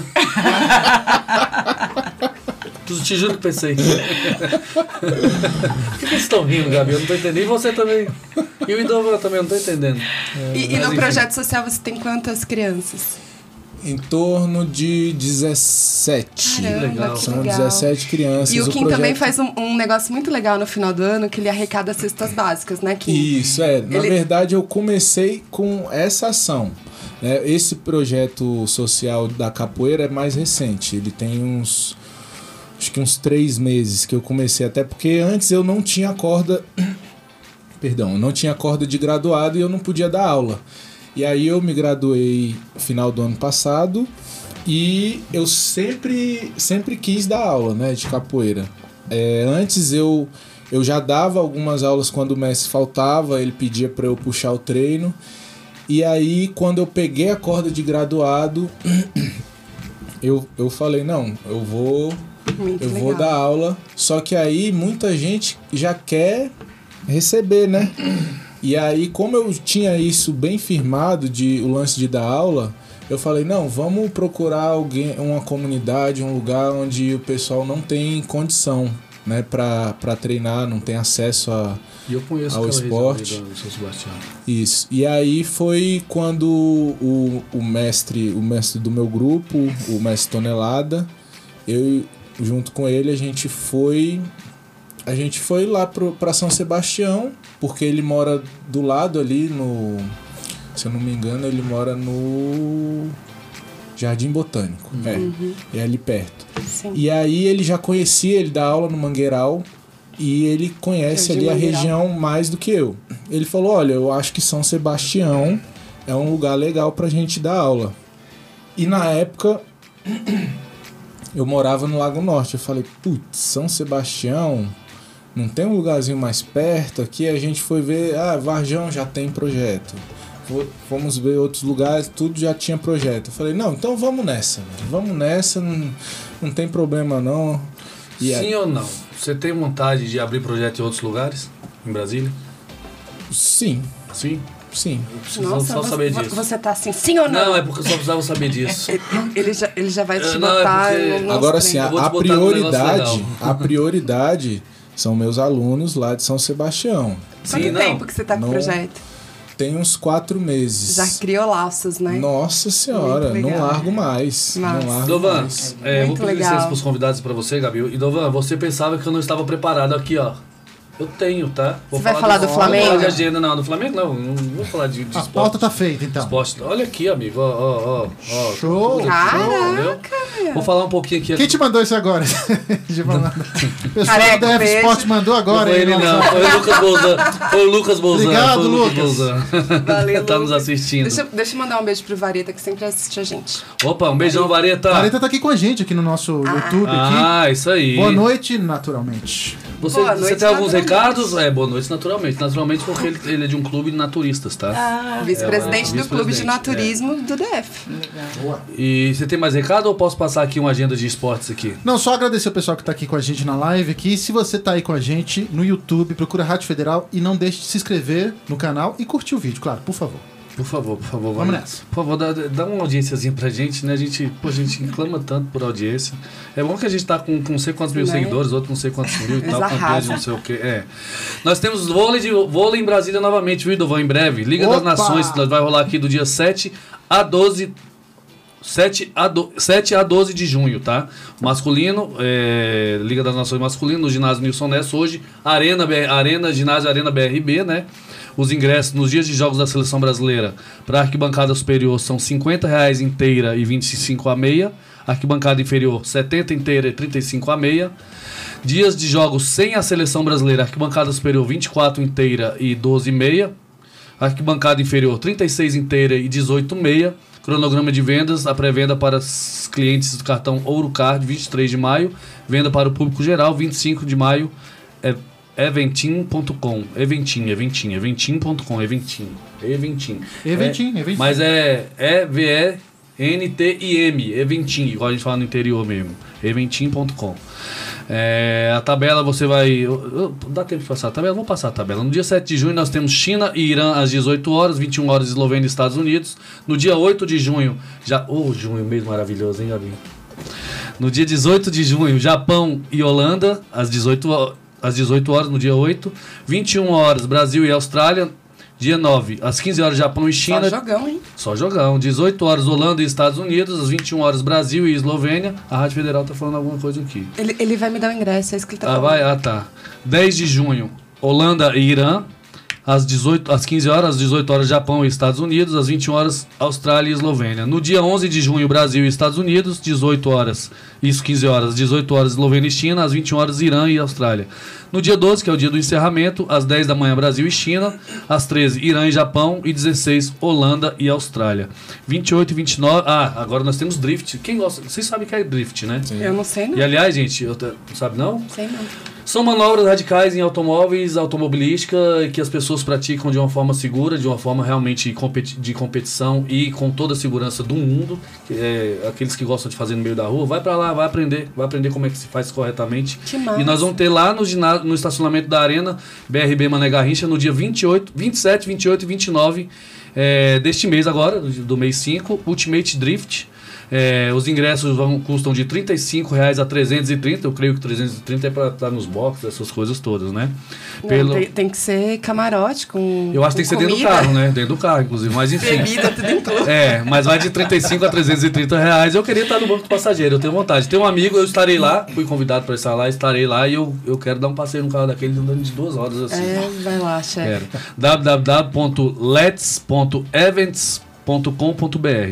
Eu te juro que pensei. Por que, que eles estão rindo, Gabi? Eu não tô entendendo. E você também. E o Indovra também, eu não tô entendendo. E, e Mas, no enfim. projeto social você tem quantas crianças? Em torno de dezessete. Caramba, legal. que São legal. dezessete crianças. E o Kim projeto... também faz um, um negócio muito legal no final do ano, que ele arrecada cestas básicas, né, Kim? Isso, é. Na Ele- verdade, eu comecei com essa ação. Né? Esse projeto social da capoeira é mais recente. Ele tem uns... Acho que uns três meses que eu comecei. Até porque antes eu não tinha corda... Perdão, eu não tinha corda de graduado e eu não podia dar aula. E aí eu me graduei no final do ano passado e eu sempre, sempre quis dar aula, né, de capoeira. É, antes eu, eu já dava algumas aulas quando o mestre faltava, ele pedia para eu puxar o treino. E aí quando eu peguei a corda de graduado, eu, eu falei, não, eu vou, Muito eu legal. vou dar aula. Só que aí muita gente já quer receber, né? E aí, como eu tinha isso bem firmado, de o lance de dar aula, eu falei, não, vamos procurar alguém, uma comunidade, um lugar onde o pessoal não tem condição, né, pra, pra treinar, não tem acesso a E eu conheço ao aquela esporte. região ali do São Sebastião. isso. E aí foi quando o, o mestre, o mestre do meu grupo, o mestre Tonelada, eu junto com ele a gente foi a gente foi lá pro, pra São Sebastião, porque ele mora do lado ali no, se eu não me engano, ele mora no Jardim Botânico, é, é ali perto. Sim. E aí ele já conhecia, ele dá aula no Mangueiral e ele conhece Jardim ali a Mangueiral. região mais do que eu. Ele falou, olha, eu acho que São Sebastião é um lugar legal pra gente dar aula. E na época, eu morava no Lago Norte. Eu falei, putz, São Sebastião, não tem um lugarzinho mais perto? Aqui a gente foi ver, ah, Varjão já tem projeto. Fomos ver outros lugares, tudo já tinha projeto. Eu falei, não, então vamos nessa, velho. Vamos nessa, não, não tem problema não. E Sim aí, ou não? Você tem vontade de abrir projeto em outros lugares? Em Brasília? sim, Sim? sim. Eu preciso Nossa, só você, saber disso. você tá assim, sim ou não? Não, é porque eu só precisava saber disso. Ele, ele já, ele já vai te Não, é botar... porque- no- Agora nos sim, a, Eu vou te a botar num negócio prioridade, legal. a prioridade são meus alunos lá de São Sebastião. Quanto Sim, não. tempo que você tá com o Não. projeto? Tem uns quatro meses. Já criou laços, né? Nossa senhora, Muito não legal. largo mais. Massa. Não largo Dovan, mais. é, vou Muito pedir legal. licença para os convidados para você, Gabi. E Dovan, você pensava que eu não estava preparado aqui, ó. Eu tenho, tá? Vou Você vai falar do Não Flamengo? vou falar de agenda, não. Do Flamengo, não. Não vou falar de, de A esporte. pauta tá feita, então. Esporte. Olha aqui, amigo. Ó, ó, ó. ó. Show! Tudo aqui, Caraca, entendeu? Vou falar um pouquinho aqui. Quem te mandou isso agora? Deixa eu falar. O pessoal Careca, do D F beijo. Sport mandou agora. Não foi hein, ele, nossa. não. Foi o Lucas Bolzan. Foi o Lucas Bolzan. Obrigado, foi o Lucas. Bolzan. Valeu, Tá nos Lucas. assistindo. Deixa, eu- deixa eu mandar um beijo pro Vareta, que sempre assiste a gente. Opa, um beijão, Vareta. A Marita tá aqui com a gente, aqui no nosso YouTube. Aqui. Ah, isso aí. Boa noite, naturalmente. Você, Boa você noite, tem alguns naturalmente. recados? É, boa noite, naturalmente. Naturalmente porque ele, ele é de um clube de naturistas, tá? Ah, vice-presidente é, do Clube de vice-presidente, Naturismo do D F. E você tem mais recado ou posso passar aqui uma agenda de esportes aqui? Não, só agradecer o pessoal que tá aqui com a gente na live aqui. Se você tá aí com a gente no YouTube, procura Rádio Federal e não deixe de se inscrever no canal e curtir o vídeo, claro, por favor. Por favor, por favor. Vamos vai. nessa. Por favor, dá, dá uma audiênciazinha pra gente, né? A gente, pô, a gente clama tanto por audiência. É bom que a gente tá com, com não sei quantos mil Né? seguidores, outro não sei quantos mil e Eles tal, com arrasam. pé de não sei o quê. É. Nós temos vôlei, de, vôlei em Brasília novamente, viu, Dovan? Em breve. Liga Opa! das Nações, que nós vai rolar aqui do dia sete a doze. sete a doze de junho, tá? Masculino, é, Liga das Nações Masculino, no ginásio Nilson Ness, hoje, Arena, B R Arena, ginásio Arena B R B, né? Os ingressos nos dias de jogos da Seleção Brasileira para arquibancada superior são cinquenta reais inteira e vinte e cinco a meia. Arquibancada inferior, setenta inteira e trinta e cinco a meia. Dias de jogos sem a Seleção Brasileira, arquibancada superior vinte e quatro inteira e doze e meia. Arquibancada inferior, trinta e seis inteira e dezoito e meia. Cronograma de vendas, a pré-venda para os clientes do cartão Ouro Card, vinte e três de maio. Venda para o público geral, vinte e cinco de maio. É eventim ponto com. Eventim, Eventim, eventim ponto com. Eventim. Eventim. Eventim, É, Eventim. Mas é E V E N T I M, Eventim, igual a gente fala no interior mesmo. eventim ponto com. É, a tabela você vai. eu- eu- Dá tempo de passar a tabela? Vamos passar a tabela. No dia sete de junho nós temos China e Irã às dezoito horas, vinte e uma horas Eslovênia e Estados Unidos. No dia oito de junho, já. Ô, junho, mês maravilhoso, hein, Gabi? No dia dezoito de junho, Japão e Holanda, às dezoito, ho- às dezoito horas, no dia oito. vinte e uma horas, Brasil e Austrália. Dia nove, às quinze horas, Japão e China. Só jogão, hein? Só jogão. dezoito horas, Holanda e Estados Unidos. Às vinte e uma horas, Brasil e Eslovênia. A Rádio Federal tá falando alguma coisa aqui. Ele, ele vai me dar o ingresso, é isso que ele tá Ah, falando. vai? Ah, tá. dez de junho, Holanda e Irã. Às, dezoito, às quinze horas, às dezoito horas, Japão e Estados Unidos. Às vinte e uma horas, Austrália e Eslovênia. No dia onze de junho, Brasil e Estados Unidos. dezoito horas, isso, quinze horas. dezoito horas, Eslovênia e China. Às vinte e uma horas, Irã e Austrália. No dia doze, que é o dia do encerramento, às dez da manhã, Brasil e China. Às treze, Irã e Japão. E dezesseis, Holanda e Austrália. vinte e oito e vinte e nove... Ah, agora nós temos drift. Quem gosta? Vocês sabem que é drift, né? Eu não sei, não. E aliás, gente, eu te- sabe não? Sei não. São manobras radicais em automóveis, automobilística, que as pessoas praticam de uma forma segura, de uma forma realmente competi- de competição e com toda a segurança do mundo. Que é, aqueles que gostam de fazer no meio da rua, vai pra lá, vai aprender, vai aprender como é que se faz corretamente. Que massa. E nós vamos ter lá no, ginásio, no estacionamento da Arena B R B Mané Garrincha no dia vinte e oito, vinte e sete, vinte e oito e vinte e nove é, deste mês agora, do, do mês cinco, Ultimate Drift. É, os ingressos vão, custam de trinta e cinco reais a trezentos e trinta. Eu creio que trezentos e trinta é para estar nos boxes, essas coisas todas, né? Não, Pelo, tem, tem que ser camarote com. eu acho que tem que ser com dentro do comida, carro, né? Dentro do carro, inclusive. Mas enfim. Bebida, tudo incluso. É, mas vai de trinta e cinco a trezentos e trinta reais. Eu queria estar no banco do passageiro, eu tenho vontade. Tem um amigo, eu estarei lá, fui convidado para estar lá, estarei lá e eu, eu quero dar um passeio no carro daquele andando de duas horas assim. É, vai lá, chefe. Quero. w w w ponto lets ponto events ponto com ponto b r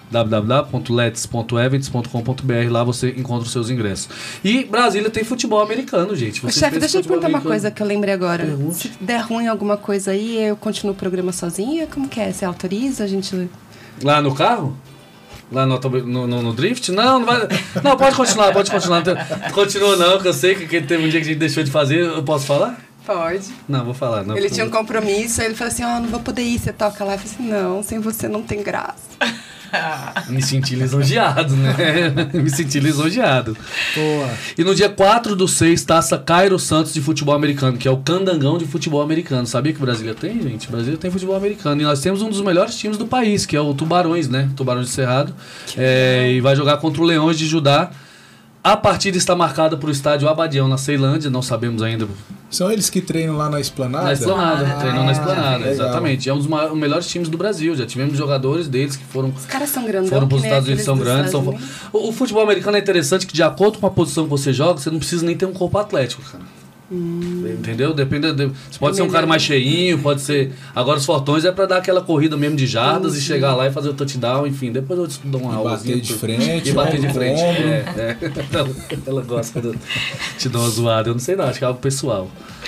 w w w ponto lets ponto events ponto com ponto b r. Lá você encontra os seus ingressos. E Brasília tem futebol americano, gente. Ô, chefe, deixa eu te perguntar uma coisa que eu lembrei agora. Pergunte. Se der ruim alguma coisa aí, eu continuo o programa sozinha? Como que é? Você autoriza a gente... Lá no carro? Lá no, no, no, no drift? Não, não vai. Não, pode continuar, pode continuar. Não continua não, que eu sei que, que teve um dia que a gente deixou de fazer. Eu posso falar? Pode. Não, vou falar. Não, ele por... tinha um compromisso, aí ele falou assim, ó, oh, não vou poder ir, você toca lá. Eu falei assim, não, sem você não tem graça. Me senti lisonjeado, né? Me senti lisonjeado. Boa. E no dia quatro do seis, taça Cairo Santos de futebol americano, que é o candangão de futebol americano. Sabia que Brasília tem, gente? Brasília tem futebol americano. E nós temos um dos melhores times do país, que é o Tubarões, né? Tubarões de Cerrado. É, e vai jogar contra o Leões de Judá. A partida está marcada para o estádio Abadião, na Ceilândia. Não sabemos ainda. São eles que treinam lá na Esplanada? Na Esplanada, ah, treinam na Esplanada, legal. exatamente. É um dos maiores, melhores times do Brasil. Já tivemos jogadores deles que foram... Os caras são grandão, Foram para os que nem Estados Unidos, são aqueles dos grandes. São... Estados Unidos. O, o futebol americano é interessante que, de acordo com a posição que você joga, você não precisa nem ter um corpo atlético, cara. Hum. Entendeu? Depende de... Você pode ser um cara mais cheinho, pode ser... Agora os fortões é para dar aquela corrida mesmo de jardas, hum, e chegar lá e fazer o touchdown, enfim. Depois eu te dou uma aula. Bater de frente. E bater de frente. Ombro. É, é. Ela, ela gosta quando eu te dou uma zoada. Eu não sei não, acho que é algo pessoal.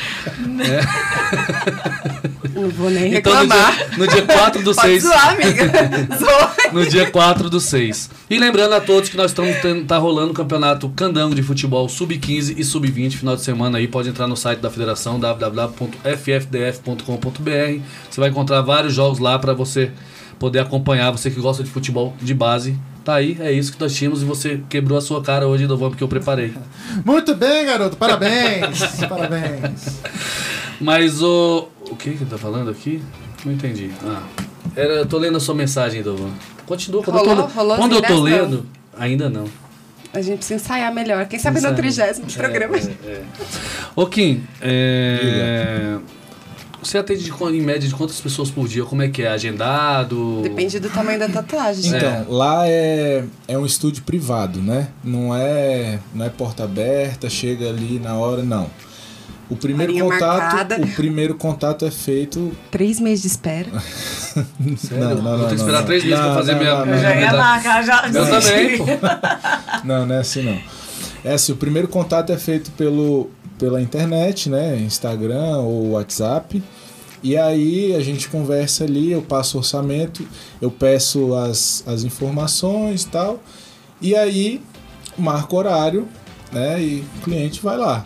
É. Não vou nem Então, reclamar. no dia quatro do seis. Pode zoar, amiga. Zoa. No dia quatro do seis. E lembrando a todos que nós estamos tendo, tá rolando o campeonato Candango de futebol sub quinze e sub vinte, final de semana aí, pode entrar no site da federação, w w w ponto f f d f ponto com ponto b r. Você vai encontrar vários jogos lá para você poder acompanhar, você que gosta de futebol de base. Tá aí, é isso que nós tínhamos e você quebrou a sua cara hoje, Dovan, porque eu preparei. Muito bem, garoto, parabéns. Parabéns. Mas o... O que que ele tá falando aqui? Não entendi. Ah, era, eu tô lendo a sua mensagem, Dovan. Continua. Quando Rolou? eu tô, Rolou quando eu tô ingresso, lendo, ainda não. A gente precisa ensaiar melhor. Quem sabe Ensaio. no trigésimo É, programa. É, é. Ô, Kim, é... você atende de, em média de quantas pessoas por dia? Como é que é? Agendado? Depende do tamanho da tatuagem. Então, É. lá é, é um estúdio privado, né? Não é, não é porta aberta, chega ali na hora, não. O primeiro Horinha contato, marcada. o primeiro contato é feito. Três meses de espera. Sério? Não, não, Vou não, ter que esperar não. três meses Não, pra fazer não, minha... não, minha não. Eu já ia verdade. marcar, já. Eu também, pô. Não, não é assim não. É assim, o primeiro contato é feito pelo, pela internet, né? Instagram ou WhatsApp. E aí a gente conversa ali, eu passo o orçamento, eu peço as, as informações e tal. E aí marco horário, né? E o cliente vai lá.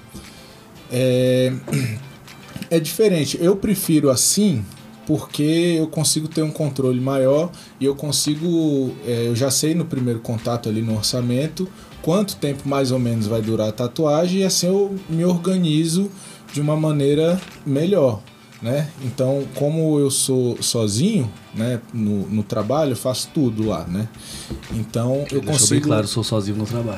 É, é diferente. Eu prefiro assim porque eu consigo ter um controle maior e eu consigo... É, eu já sei no primeiro contato ali no orçamento quanto tempo mais ou menos vai durar a tatuagem e assim eu me organizo de uma maneira melhor, né? Então, como eu sou sozinho, né, no, no trabalho, eu faço tudo lá, né? Então, eu Deixou bem consigo... claro, sou sozinho no trabalho.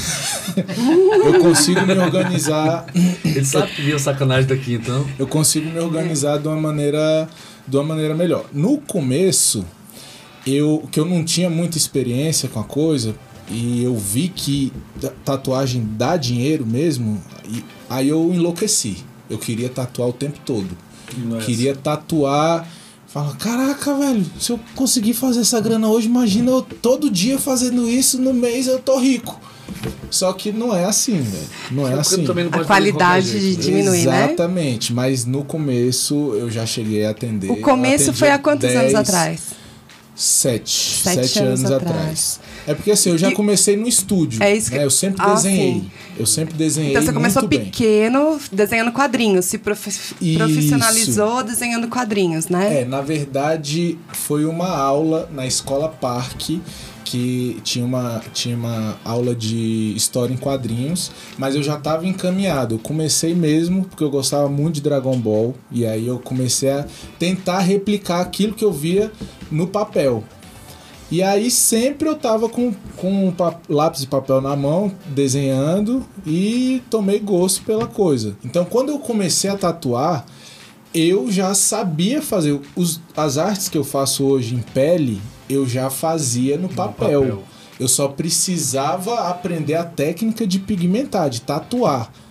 Eu consigo me organizar... Ele sabe que viu sacanagem daqui, então. Eu consigo me organizar de uma maneira, de uma maneira melhor. No começo, eu, que eu não tinha muita experiência com a coisa, e eu vi que tatuagem dá dinheiro mesmo, e aí eu enlouqueci. Eu queria tatuar o tempo todo. Nossa. Queria tatuar... Fala, caraca, velho, se eu conseguir fazer essa grana hoje, imagina eu todo dia fazendo isso, no mês eu tô rico. Só que não é assim, velho. Não é assim. Também não A pode fazer de qualquer qualidade jeito, de né? diminuir, né? Exatamente, mas no começo eu já cheguei a atender. O começo foi há quantos anos atrás? Sete. Sete Sete, anos anos, atrás. atrás. É porque assim, eu já E- comecei no estúdio. É isso que- né? Eu sempre Ah, desenhei. sim. Eu sempre desenhei Então você começou muito bem. pequeno, desenhando quadrinhos, se profe- Isso. profissionalizou desenhando quadrinhos, né? É, na verdade, foi uma aula na Escola Parque, que tinha uma, tinha uma aula de história em quadrinhos, mas eu já estava encaminhado. Eu comecei mesmo, porque eu gostava muito de Dragon Ball, e aí eu comecei a tentar replicar aquilo que eu via no papel. E aí sempre eu tava com, com um pa- lápis e papel na mão, desenhando, e tomei gosto pela coisa. Então quando eu comecei a tatuar, eu já sabia fazer. Os, as artes que eu faço hoje em pele, eu já fazia no papel. papel. Eu só precisava aprender a técnica de pigmentar, de tatuar.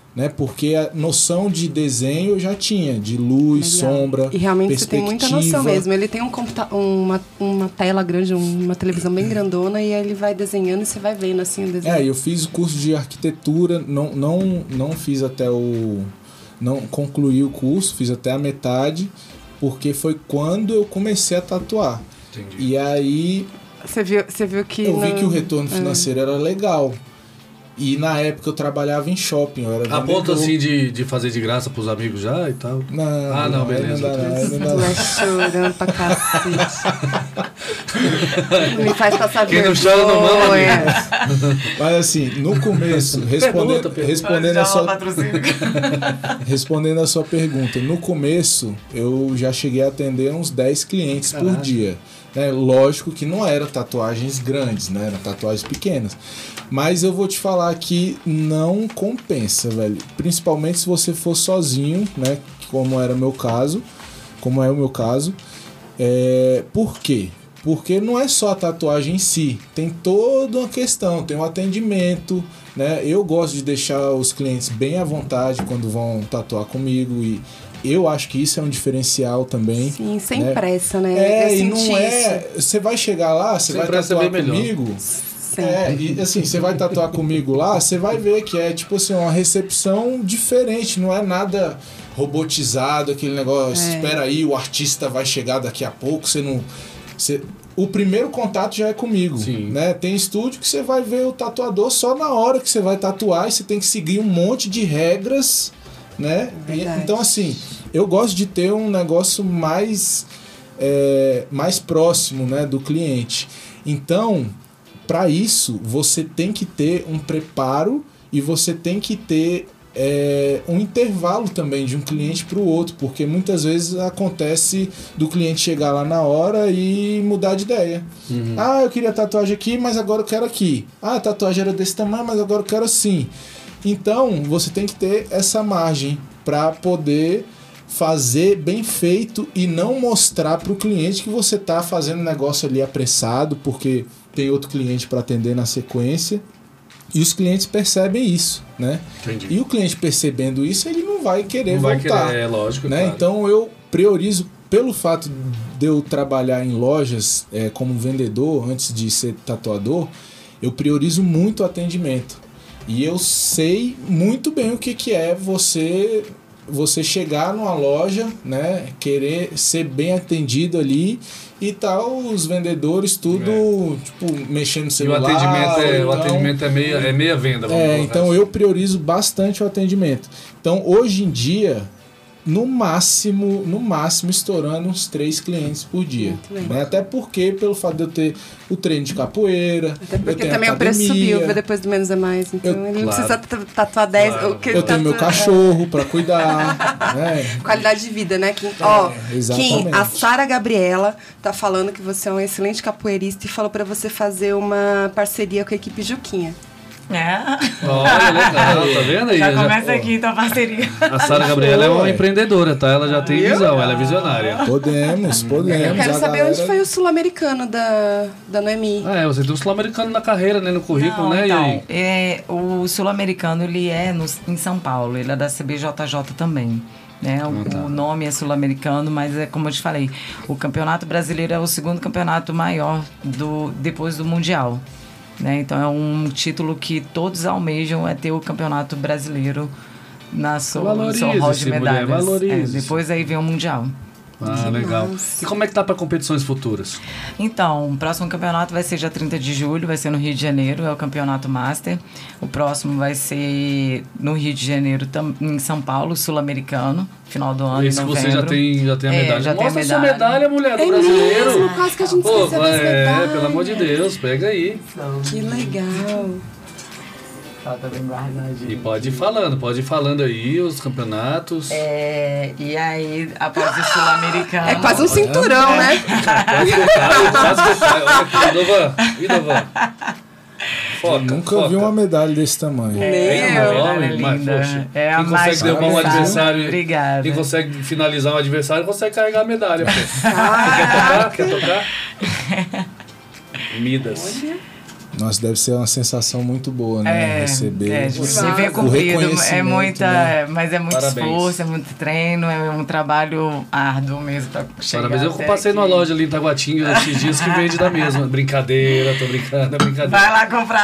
né? Porque a noção de desenho eu já tinha, de luz, Legal. sombra, E realmente você tem muita noção perspectiva. mesmo. Ele tem um computa uma, uma tela grande, uma televisão bem grandona, e aí ele vai desenhando e você vai vendo assim o desenho. É, eu fiz o curso de arquitetura, não, não, não fiz até o... Não concluí o curso, fiz até a metade, porque foi quando eu comecei a tatuar. Entendi. E aí Você viu, você viu que... eu vi não- que o retorno é. financeiro era legal. E na época eu trabalhava em shopping, eu era A ponto vendedor. assim de, de fazer de graça pros amigos já e tal. Não, Ah, não, aí beleza. Não dá, não, aí não dá, Tu não. é chorando pra cacete. Me faz passar Quem não vergonha. chora não mama, Mas assim, no começo, respondendo, pergunta. respondendo, a Tchau, sua, patrocínio. respondendo a sua pergunta, no começo eu já cheguei a atender uns dez clientes por Caraca. dia. Né? Lógico que não eram tatuagens grandes, né? Eram tatuagens pequenas. Mas eu vou te falar que não compensa, velho. Principalmente se você for sozinho, né? Como era o meu caso. Como é o meu caso. É... Por quê? Porque não é só a tatuagem em si. Tem toda uma questão. Tem um atendimento, né? Eu gosto de deixar os clientes bem à vontade quando vão tatuar comigo. E eu acho que isso é um diferencial também. Sim, sem né? pressa, né? É, Eu e não senti é. Você vai chegar lá, você Sem vai pressa é tatuar bem melhor. comigo. Sim. É, e assim, você vai tatuar comigo lá, você vai ver que é tipo assim, uma recepção diferente, não é nada robotizado, aquele negócio, É. espera aí, o artista vai chegar daqui a pouco, você não. Você, o primeiro contato já é comigo, Sim. né? Tem estúdio que você vai ver o tatuador só na hora que você vai tatuar e você tem que seguir um monte de regras, né? E- Verdade. então assim, eu gosto de ter um negócio mais é, mais próximo, né, do cliente. Então, para isso, você tem que ter um preparo e você tem que ter é, um intervalo também de um cliente para o outro, porque muitas vezes acontece do cliente chegar lá na hora e mudar de ideia. Uhum. Ah, eu queria tatuagem aqui, mas agora eu quero aqui. Ah, a tatuagem era desse tamanho, mas agora eu quero assim. Então, você tem que ter essa margem para poder fazer bem feito e não mostrar para o cliente que você está fazendo negócio ali apressado, porque tem outro cliente para atender na sequência. E os clientes percebem isso, né? Entendi. E o cliente percebendo isso, ele não vai querer Não vai voltar. querer, é lógico. Né? Claro. Então eu priorizo, pelo fato de eu trabalhar em lojas é, como vendedor, antes de ser tatuador, eu priorizo muito o atendimento. E eu sei muito bem o que, que é você, você chegar numa loja, né, querer ser bem atendido ali e tal, os vendedores tudo tipo, mexendo no E o celular. atendimento é, então, o atendimento é meia, é meia venda. Vamos é, colocar então assim. eu priorizo bastante o atendimento. Então, hoje em dia, no máximo, no máximo, estourando uns três clientes por dia. Muito legal. Né? Até porque, pelo fato de eu ter o treino de capoeira, Até eu porque tenho também o preço academia, subiu, depois do menos é mais. Então Eu- ele não Claro. precisa t- tatuar dez. Claro. O que eu ele tenho meu tatua- cachorro pra cuidar, né? Qualidade de vida, né, Kim? Ó, exatamente. Kim, a Sara Gabriela tá falando que você é um excelente capoeirista e falou pra você fazer uma parceria com a equipe Juquinha. É. Olha, legal, tá vendo aí? Já Já- começa aqui então a parceria. A Sara Gabriela é uma Ué. empreendedora, tá? Ela já tem Viu? visão, ela é visionária. Podemos, podemos. Eu quero a saber galera- onde foi o sul-americano da, da Noemi. Ah, é, você tem um sul-americano na carreira, né? No currículo, Não, né? então, E aí? é, o sul-americano ele é no, em São Paulo, ele é da C B J J também. Né? O, Ah, tá. o nome é sul-americano, mas é como eu te falei, o Campeonato Brasileiro é o segundo campeonato maior do, depois do Mundial. Né? Então é um título que todos almejam, é ter o Campeonato Brasileiro na sua, no Valorize, seu hall de mulher, medalhas. valorize. É, depois aí vem o Mundial. Ah, legal. massa. E como é que tá para competições futuras? Então, o próximo campeonato vai ser dia trinta de julho, vai ser no Rio de Janeiro, é o Campeonato Master. O próximo vai ser no Rio de Janeiro, tam- em São Paulo, Sul-Americano, final do ano, Esse em novembro. você já tem, já tem a É, medalha. já tem a Mostra sua medalha. medalha, mulher, do É brasileiro. mesmo, quase que a gente Pô, esqueceu das é, medalhas. pelo amor de Deus, pega aí. Que legal. E pode ir falando, pode ir falando aí os campeonatos. É, e aí, após o Sul-Americano... É quase um cinturão, né? Quase que eu caio, quase que eu caio. Olha aqui, Idovan, Idovan. Foca, Eu nunca foca. vi uma medalha desse tamanho. Nem É, eu. não, Medalha mas, linda. poxa, É a quem mais consegue derrubar um pesada. adversário, Obrigada. quem consegue finalizar um adversário, consegue carregar a medalha. Pô. Quer tocar? Quer tocar? Midas. Nossa, deve ser uma sensação muito boa, né? É, Receber é, de Nossa. viver o cumprido. É reconhecimento, muita, né? mas é muito Parabéns. esforço, é muito treino, é um trabalho árduo mesmo pra chegar. Parabéns. Eu até passei aqui. numa loja ali em Taguatinga esses dias que vende da mesma. Brincadeira, tô brincando, é brincadeira. Vai lá comprar.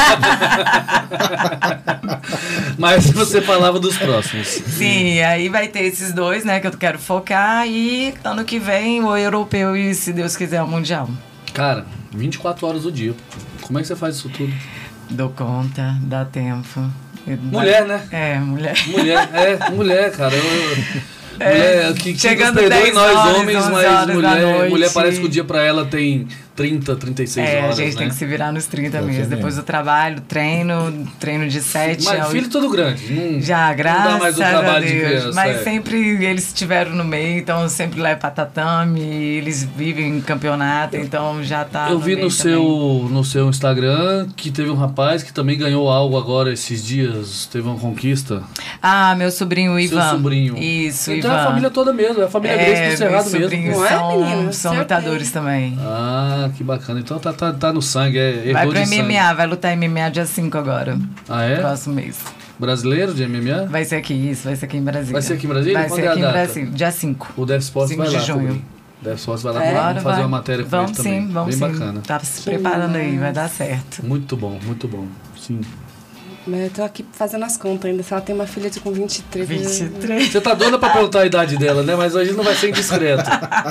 Mas você falava dos próximos. Sim, aí vai ter esses dois, né, que eu quero focar. E ano que vem o europeu e, se Deus quiser, o mundial. Cara, vinte e quatro horas do dia. Como é que você faz isso tudo? Dou conta, dá tempo. Mulher, né? É, mulher. Mulher, é, mulher, cara. Eu, eu- É, mulher, que, que chegando nos perdoe dez nós horas, homens, onze mas horas da mulher, noite. mulher parece que o dia pra ela tem trinta, trinta e seis É, horas, a gente né? tem que se virar nos trinta Pior que mesmo. é Depois mesmo. do trabalho, treino, treino de sete Mas ao filho todo grande. Não, Já, graças não dá mais o a trabalho de Deus. criança. Mas é. sempre eles estiveram no meio, então eu sempre levo pra tatame, eles vivem em campeonato, então já tá. Eu vi meio no seu, também. no seu Instagram que teve um rapaz que também ganhou algo agora esses dias, teve uma conquista. Ah, meu sobrinho Seu Ivan. sobrinho. Isso, Então Ivan. é a família toda mesmo, é a família Grace do meus Cerrado mesmo. sobrinhos Não é, são, menina? são Acertei. lutadores também. Ah, que bacana. Então tá, tá, tá no sangue, é Vai herdou pro de M M sangue. A, vai lutar M M A dia cinco agora. Ah, é? Próximo mês. Brasileiro de M M A? Vai ser aqui, isso, vai ser aqui em Brasília. Vai ser aqui em Brasília? Vai Quando ser é a aqui em data? Brasília, dia cinco. O Dev Sports cinco vai de lá junho. cobrir. Dev Sports vai lá É? cobrir, Bora, fazer vai. uma matéria com Vamos ele também. sim, vamos Bem sim. bacana. Tá se Que preparando aí, demais. vai dar certo. Muito bom, muito bom. Sim. Mas eu tô aqui fazendo as contas ainda. Se ela tem uma filha de com vinte e três. vinte e três. Você tá doida pra perguntar a idade dela, né? Mas a gente não vai ser indiscreto.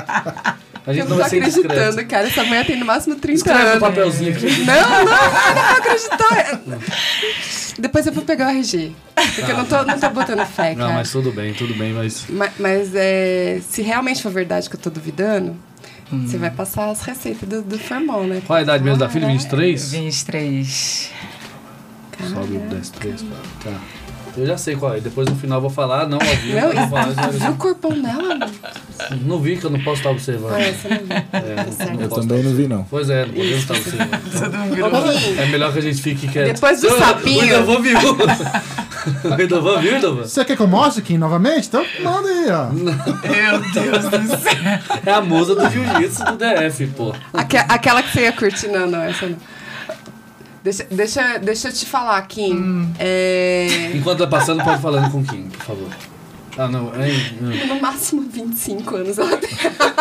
A gente Eu não não tô vai ser indiscreto. acreditando, cara. Essa mulher tem no máximo trinta Escreve no anos. papelzinho aqui. Não, não, não, não vou acreditar. Depois eu vou pegar o R G. Porque eu não tô, não tô botando fé, cara. Não, mas tudo bem, tudo bem, mas... Mas, mas, é, se realmente for verdade que eu tô duvidando, você vai passar as receitas do, do Formol, né? Qual a idade mesmo da filha? vinte e três? vinte e três. Sobe o dez, três, tá. Eu já sei qual é. Depois no final eu vou falar, não ao vivo. Não, eu vou falar, e- viu o corpão dela? não vi que eu não posso estar observando. Ah, você não viu. É, não, não Eu posso também não vi, não. Pois é, não podemos estar observando. Todo mundo virou. Ô, Kim, É melhor que a gente fique quieto. Depois do Eu- sapinho. O Idovan viu. O Idovan viu, Idovan? Você quer que eu mostre aqui novamente? Então manda aí, ó. Meu Deus do céu. É a musa do jiu-jitsu do D F, pô. aque- aquela que você ia curtir, não, não, essa não. Deixa, deixa, deixa eu te falar, Kim. Hum. É, Enquanto tá passando, pode falar com o Kim, por favor. Ah, não. É, é, no máximo vinte e cinco anos ela tem.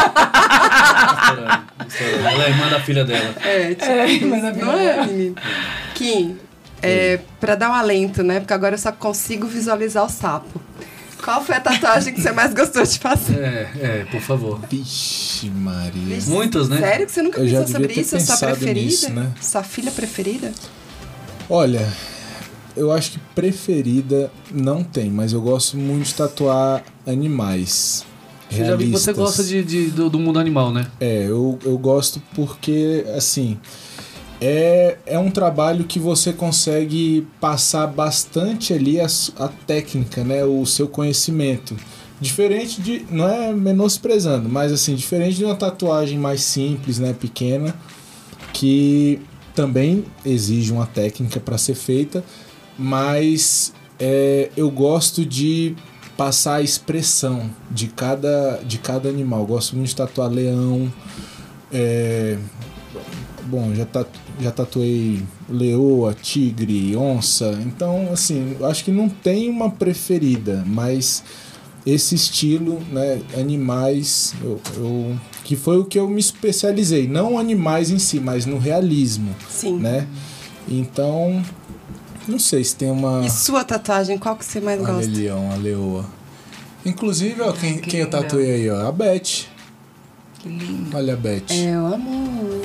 estourando, estourando. Ela é irmã da filha dela. É, tipo, mas a não é, menino? Kim, é, pra dar um alento, né? Porque agora eu só consigo visualizar o sapo. Qual foi a tatuagem que você mais gostou de fazer? É, é, por favor. Vixe, Maria. Muitas, né? Sério que você nunca Eu já pensou devia sobre ter isso? A sua pensado preferida? nisso, né? Sua filha preferida? Olha, eu acho que preferida não tem, mas eu gosto muito de tatuar animais. Eu já vi que você realistas. gosta de, de- do, do mundo animal, né? É, eu, eu gosto porque, assim, é, é um trabalho que você consegue passar bastante ali a, s- a técnica, né? O seu conhecimento. Diferente de, não é menosprezando, mas assim, diferente de uma tatuagem mais simples, né? Pequena, que também exige uma técnica para ser feita, mas é, eu gosto de passar a expressão de cada, de cada animal. Eu gosto muito de tatuar leão. É, bom, já, tatu, já tatuei leoa, tigre, onça. Então, assim, eu acho que não tem uma preferida, mas esse estilo, né, animais, eu, eu, que foi o que eu me especializei. Não animais em si, mas no realismo, Sim. né? Então, não sei se tem uma... E sua tatuagem, qual que você mais Olha gosta? ali, ó, uma leoa. Inclusive, ó, quem, Que quem eu linda. tatuei aí, ó, a Beth. Que lindo. Olha a Beth. É, o amor.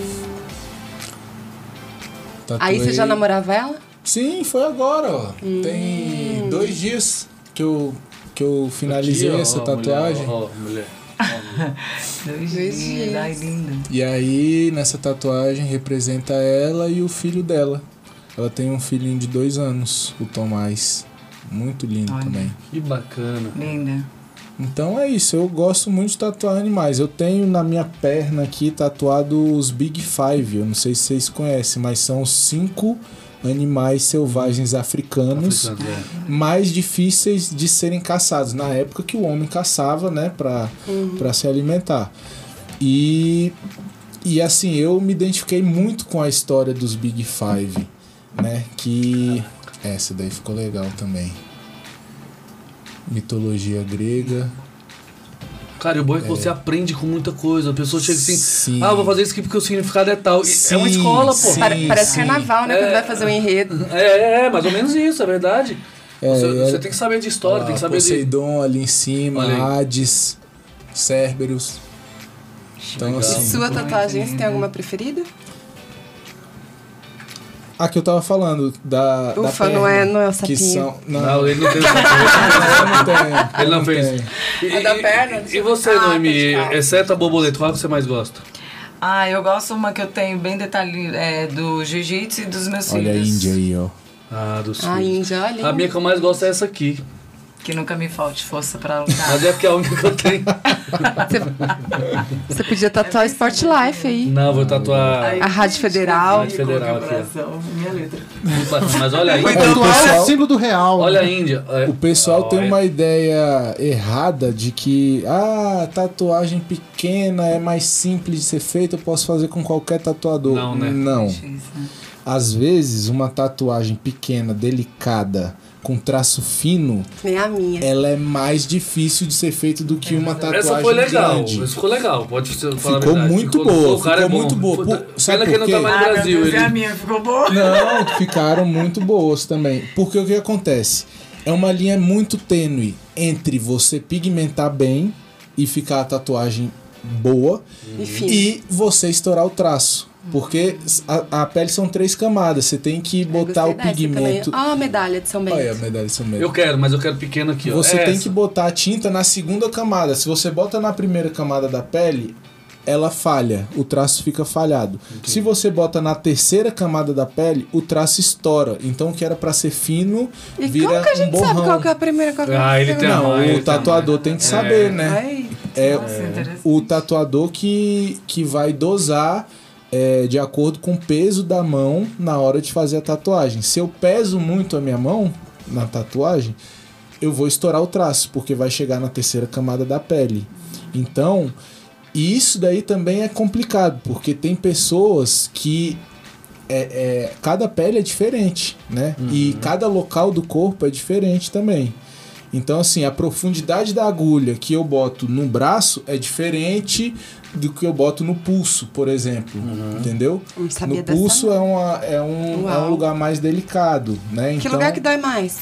Tatuei... Aí você já namorava ela? Sim, foi agora, ó. Hum. Tem dois dias que eu, que eu finalizei Aqui, ó, essa ó, tatuagem. Mulher, ó, ó, mulher. Ó, mulher. Dois Dois dias. dias. Ai, lindo. E aí, nessa tatuagem, representa ela e o filho dela. Ela tem um filhinho de dois anos, o Tomás. Muito lindo Olha. também. Que bacana. Linda. Então é isso, eu gosto muito de tatuar animais. Eu tenho na minha perna aqui tatuado os Big Five. Eu não sei se vocês conhecem, mas são os cinco animais selvagens africanos Africano, é. mais difíceis de serem caçados. Na época que o homem caçava, né, pra, pra se alimentar. E e assim, eu me identifiquei muito com a história dos Big Five, né? Que essa daí ficou legal também. Mitologia grega. Cara, e o bom é que você aprende com muita coisa. A pessoa chega assim, Sim. ah, eu vou fazer isso aqui porque o significado é tal. E Sim, é uma escola, pô. sim. Pare- Parece sim. carnaval, né? É. Quando vai fazer o enredo. É, é, é, mais ou menos isso, é verdade. É, você, é- você tem que saber de história, Ó, tem que saber de... Poseidon ali em cima, Olha aí. Hades, Cerberus. Então, Legal. assim, Sua tatuagem, você tem alguma preferida? a que eu tava falando, da, da Ufa, perna, não é- não é o que sapinho. são, não, Não, ele não tem essa eu não tenho, Ele eu não fez. tenho. E, A da perna? e, e você, Ah, Noemi, tá de calça. exceto a borboleta, qual que você mais gosta? Ah, eu gosto uma que eu tenho bem detalhe é, do jiu-jitsu e dos meus Olha a filhos. Índia aí, ó. Ah, dos A filhos. Índia, olha. A minha que eu mais gosto é essa aqui. Que nunca me falte força pra lutar. Mas é porque é a única que eu tenho. Você podia tatuar Sport Life aí. Não, vou tatuar... A Rádio Federal. Rádio Federal aqui, Minha letra. Mas olha a Vai Índia. tatuar pessoal- o símbolo do real. Olha a Índia. É. O pessoal tem Olha. uma ideia errada de que ah, tatuagem pequena é mais simples de ser feita, eu posso fazer com qualquer tatuador. Não, né? Não. Às vezes, uma tatuagem pequena, delicada, com traço fino, Nem a minha. ela é mais difícil de ser feita do que uma tatuagem Essa foi legal. grande. Isso ficou legal. Pode ser, falar Ficou a verdade. muito ficou, boa, o cara ficou é bom. muito boa. Puta, Pô, sabe pena que por ele não tá quê? mais no Brasil. Deus, ele... é a minha, ficou boa. Não, ficaram muito boas também. Porque o que acontece? É uma linha muito tênue entre você pigmentar bem e ficar a tatuagem boa Enfim. e você estourar o traço. Porque a, a pele são três camadas. Você tem que botar o pigmento. Ah, a medalha de São Bento. Olha a medalha de São Bento. Eu quero, mas eu quero pequeno aqui. Ó. Você É tem essa. que botar a tinta na segunda camada. Se você bota na primeira camada da pele, ela falha, o traço fica falhado. Se você bota na terceira camada da pele, o traço estoura. Então o que era pra ser fino, E vira como que a um gente borrão. sabe qual que é a primeira qual que é a Ah, ele tem a Não, mãe, ele o tatuador tem que saber, né? Ai, É Nossa, interessante. o tatuador que, que vai dosar é, de acordo com o peso da mão na hora de fazer a tatuagem. Se eu peso muito a minha mão na tatuagem, eu vou estourar o traço, porque vai chegar na terceira camada da pele. Então, isso daí também é complicado, porque tem pessoas que é, é, cada pele é diferente, né? E cada local do corpo é diferente também. Então, assim, a profundidade da agulha que eu boto no braço é diferente do que eu boto no pulso, por exemplo. Entendeu? Não sabia No dessa, pulso não. é, uma, é, um, é Uau. um lugar mais delicado, né? Que Então, lugar que dói mais?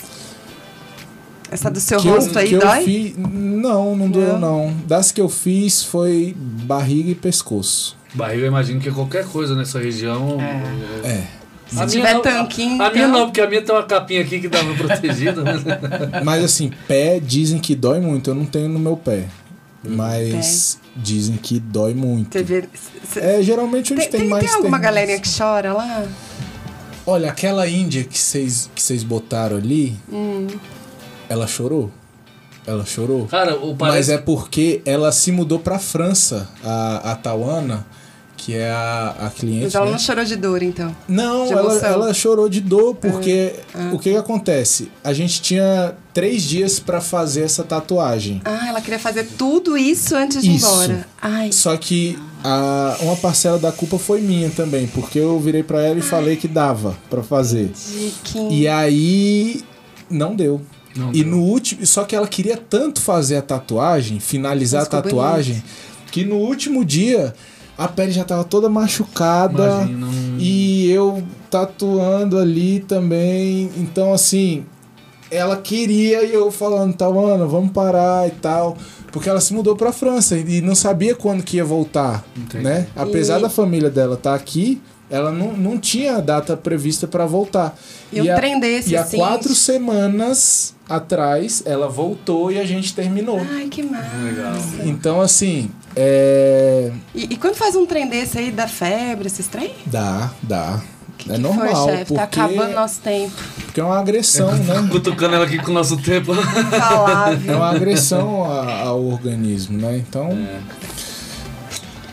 Essa do seu que eu- rosto aí que eu dói? fi- Não, não doeu Não? não. Das que eu fiz foi barriga e pescoço. Barriga, eu imagino que qualquer coisa nessa região... É. A Se minha tiver não- tanquinho, A, a minha então- não, porque a minha tem uma capinha aqui que dá uma protegida. Mas... Mas assim, pé dizem que dói muito. Eu não tenho no meu pé. Mas dizem que dói muito. Você vê- cê- É geralmente onde tem, tem, tem, mais tem alguma terrenos. galerinha que chora lá? Olha, aquela índia que vocês que vocês botaram ali, Hum. ela chorou. Ela chorou. Cara, o Mas parece... é porque ela se mudou pra França, a, a Tawana, que é a, a cliente. Mas ela né? não chorou de dor, então. Não, de ela, emoção. ela chorou de dor, porque Ah. o que, que acontece? A gente tinha três dias pra fazer essa tatuagem. Ah, ela queria fazer tudo isso antes de ir Isso. embora. Ai, Só que a, uma parcela da culpa foi minha também, porque eu virei pra ela e falei que dava pra fazer. Diquinho. E aí não deu. Não e deu. no último, só que ela queria tanto fazer a tatuagem, finalizar Mas a ficou tatuagem, que no último dia a pele já tava toda machucada. Imagina, um- E eu tatuando ali também. Então, assim, ela queria e eu falando, tá, mano, vamos parar e tal. Porque ela se mudou pra França e não sabia quando que ia voltar, Entendi. né? Apesar E- da família dela estar aqui, ela não, não tinha data prevista pra voltar. E um a- trem desse, E há assim, quatro semanas atrás, ela voltou e a gente terminou. Ai, que massa. Legal. Então, assim, é... E, e quando faz um trem desse aí, dá febre, esses trem? Dá, dá. Que é que normal, foi, chefe? porque, Tá acabando nosso tempo. porque é uma agressão, né? Cutucando ela aqui com o nosso tempo. É Falável. uma agressão a- ao organismo, né? Então,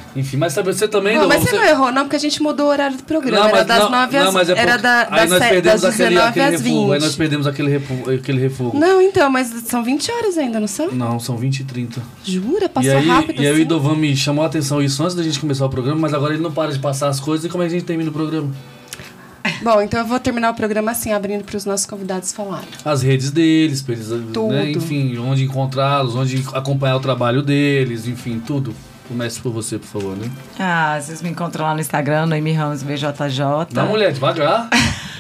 Enfim, mas sabe, você também... Não, mas você você não errou, não, porque a gente mudou o horário do programa. Não, era mas das não, nove não, às... mas é era por- da, aí das, nós se- perdemos das aquele, dezenove aquele às refugo. Aí nós vinte. perdemos aquele, refu- aquele refugo. Não, então, mas são vinte horas ainda, não são? Não, são vinte e trinta. Jura? Passou E aí, rápido e aí o assim? Idovan me chamou a atenção isso antes da gente começar o programa, mas agora ele não para de passar as coisas. E como é que a gente termina o programa? Bom, então eu vou terminar o programa assim, abrindo para os nossos convidados falarem. As redes deles, pra eles, Tudo. né, enfim, onde encontrá-los, onde acompanhar o trabalho deles, enfim, tudo. Comece por você, por favor, né? Ah, vocês me encontram lá no Instagram, Noemi Ramos B J J. Não, mulher, devagar.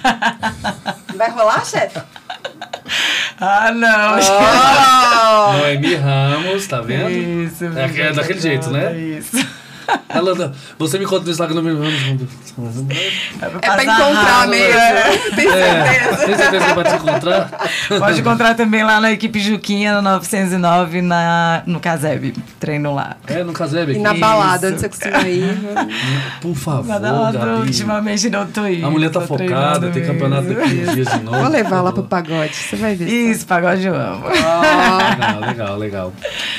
Vai rolar, chefe? Ah, não. Oh! Noemi Ramos, tá vendo? Isso. É, aquele- é daquele jeito, né? Isso. Ela, você me conta no Instagram, Noemi Ramos. É pra encontrar mesmo. Tem É, certeza. tem certeza que é pra te encontrar? Pode encontrar também lá na equipe Juquinha, no novecentos e nove, na, no Caseb. Treino lá. É, no Caseb E aqui. na balada, Isso. onde você costuma ir. Por favor, Nada, Gabi. ultimamente não tô indo. A mulher tá tô focada, treinando tem mesmo. campeonato daqui uns dias de novo. Vou levar por lá pro favor. pagode, você vai ver. Isso, pagode eu amo. Ah, legal, legal, legal.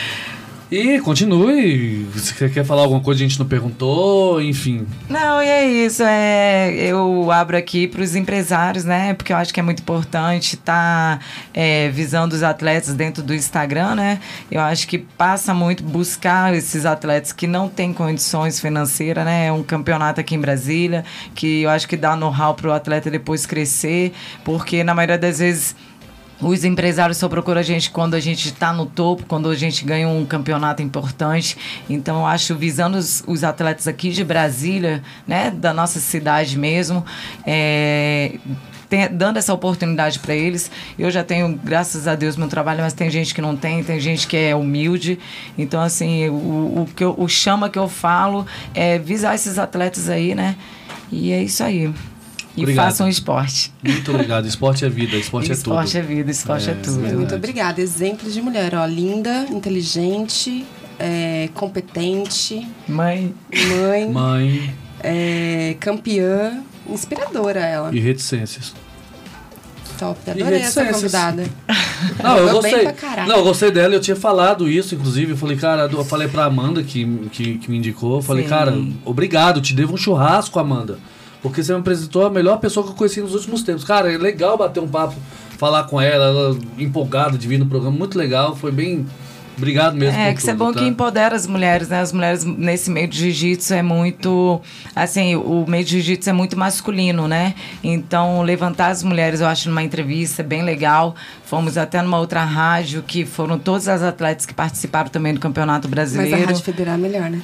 E continue. Se você quer falar alguma coisa, a gente não perguntou, enfim. Não, e é isso. É, eu abro aqui para os empresários, né? Porque eu acho que é muito importante estar tá, é, visando os atletas dentro do Instagram, né? Eu acho que passa muito buscar esses atletas que não têm condições financeiras, né? É um campeonato aqui em Brasília que eu acho que dá know-how para o atleta depois crescer, porque na maioria das vezes os empresários só procuram a gente quando a gente está no topo, quando a gente ganha um campeonato importante. Então, eu acho, visando os, os atletas aqui de Brasília, né, da nossa cidade mesmo, é, tem, dando essa oportunidade para eles. Eu já tenho, graças a Deus, meu trabalho, mas tem gente que não tem, tem gente que é humilde. Então, assim, o, o, que eu, o chama que eu falo é visar esses atletas aí, né? E é isso aí. E Obrigado. façam esporte. Muito obrigado. Esporte é vida, esporte, Esporte é é tudo. vida, esporte é, É, tudo. verdade. Muito obrigada. Exemplos de mulher, ó. Linda, inteligente, é, competente, Mãe, mãe, Mãe é, campeã, inspiradora ela. e reticências. Top. E Adorei essa reticências. convidada. Não, eu Mandou bem gostei. pra caralho. Não, eu gostei dela, eu tinha falado isso, inclusive. Eu falei, cara, eu falei pra Amanda que, que, que me indicou. Eu falei, Sim. cara, obrigado, te devo um churrasco, Amanda. Porque você me apresentou a melhor pessoa que eu conheci nos últimos tempos. Cara, é legal bater um papo, falar com ela, ela empolgada de vir no programa, muito legal, foi bem. Obrigado mesmo. é por que isso é tudo, bom tá? que empodera as mulheres, né? As mulheres nesse meio de jiu-jitsu é muito... Assim, o meio de jiu-jitsu é muito masculino, né? Então, levantar as mulheres, eu acho, numa entrevista bem legal. Fomos até numa outra rádio, que foram todas as atletas que participaram também do Campeonato Brasileiro. Mas a Rádio Federal é melhor, né?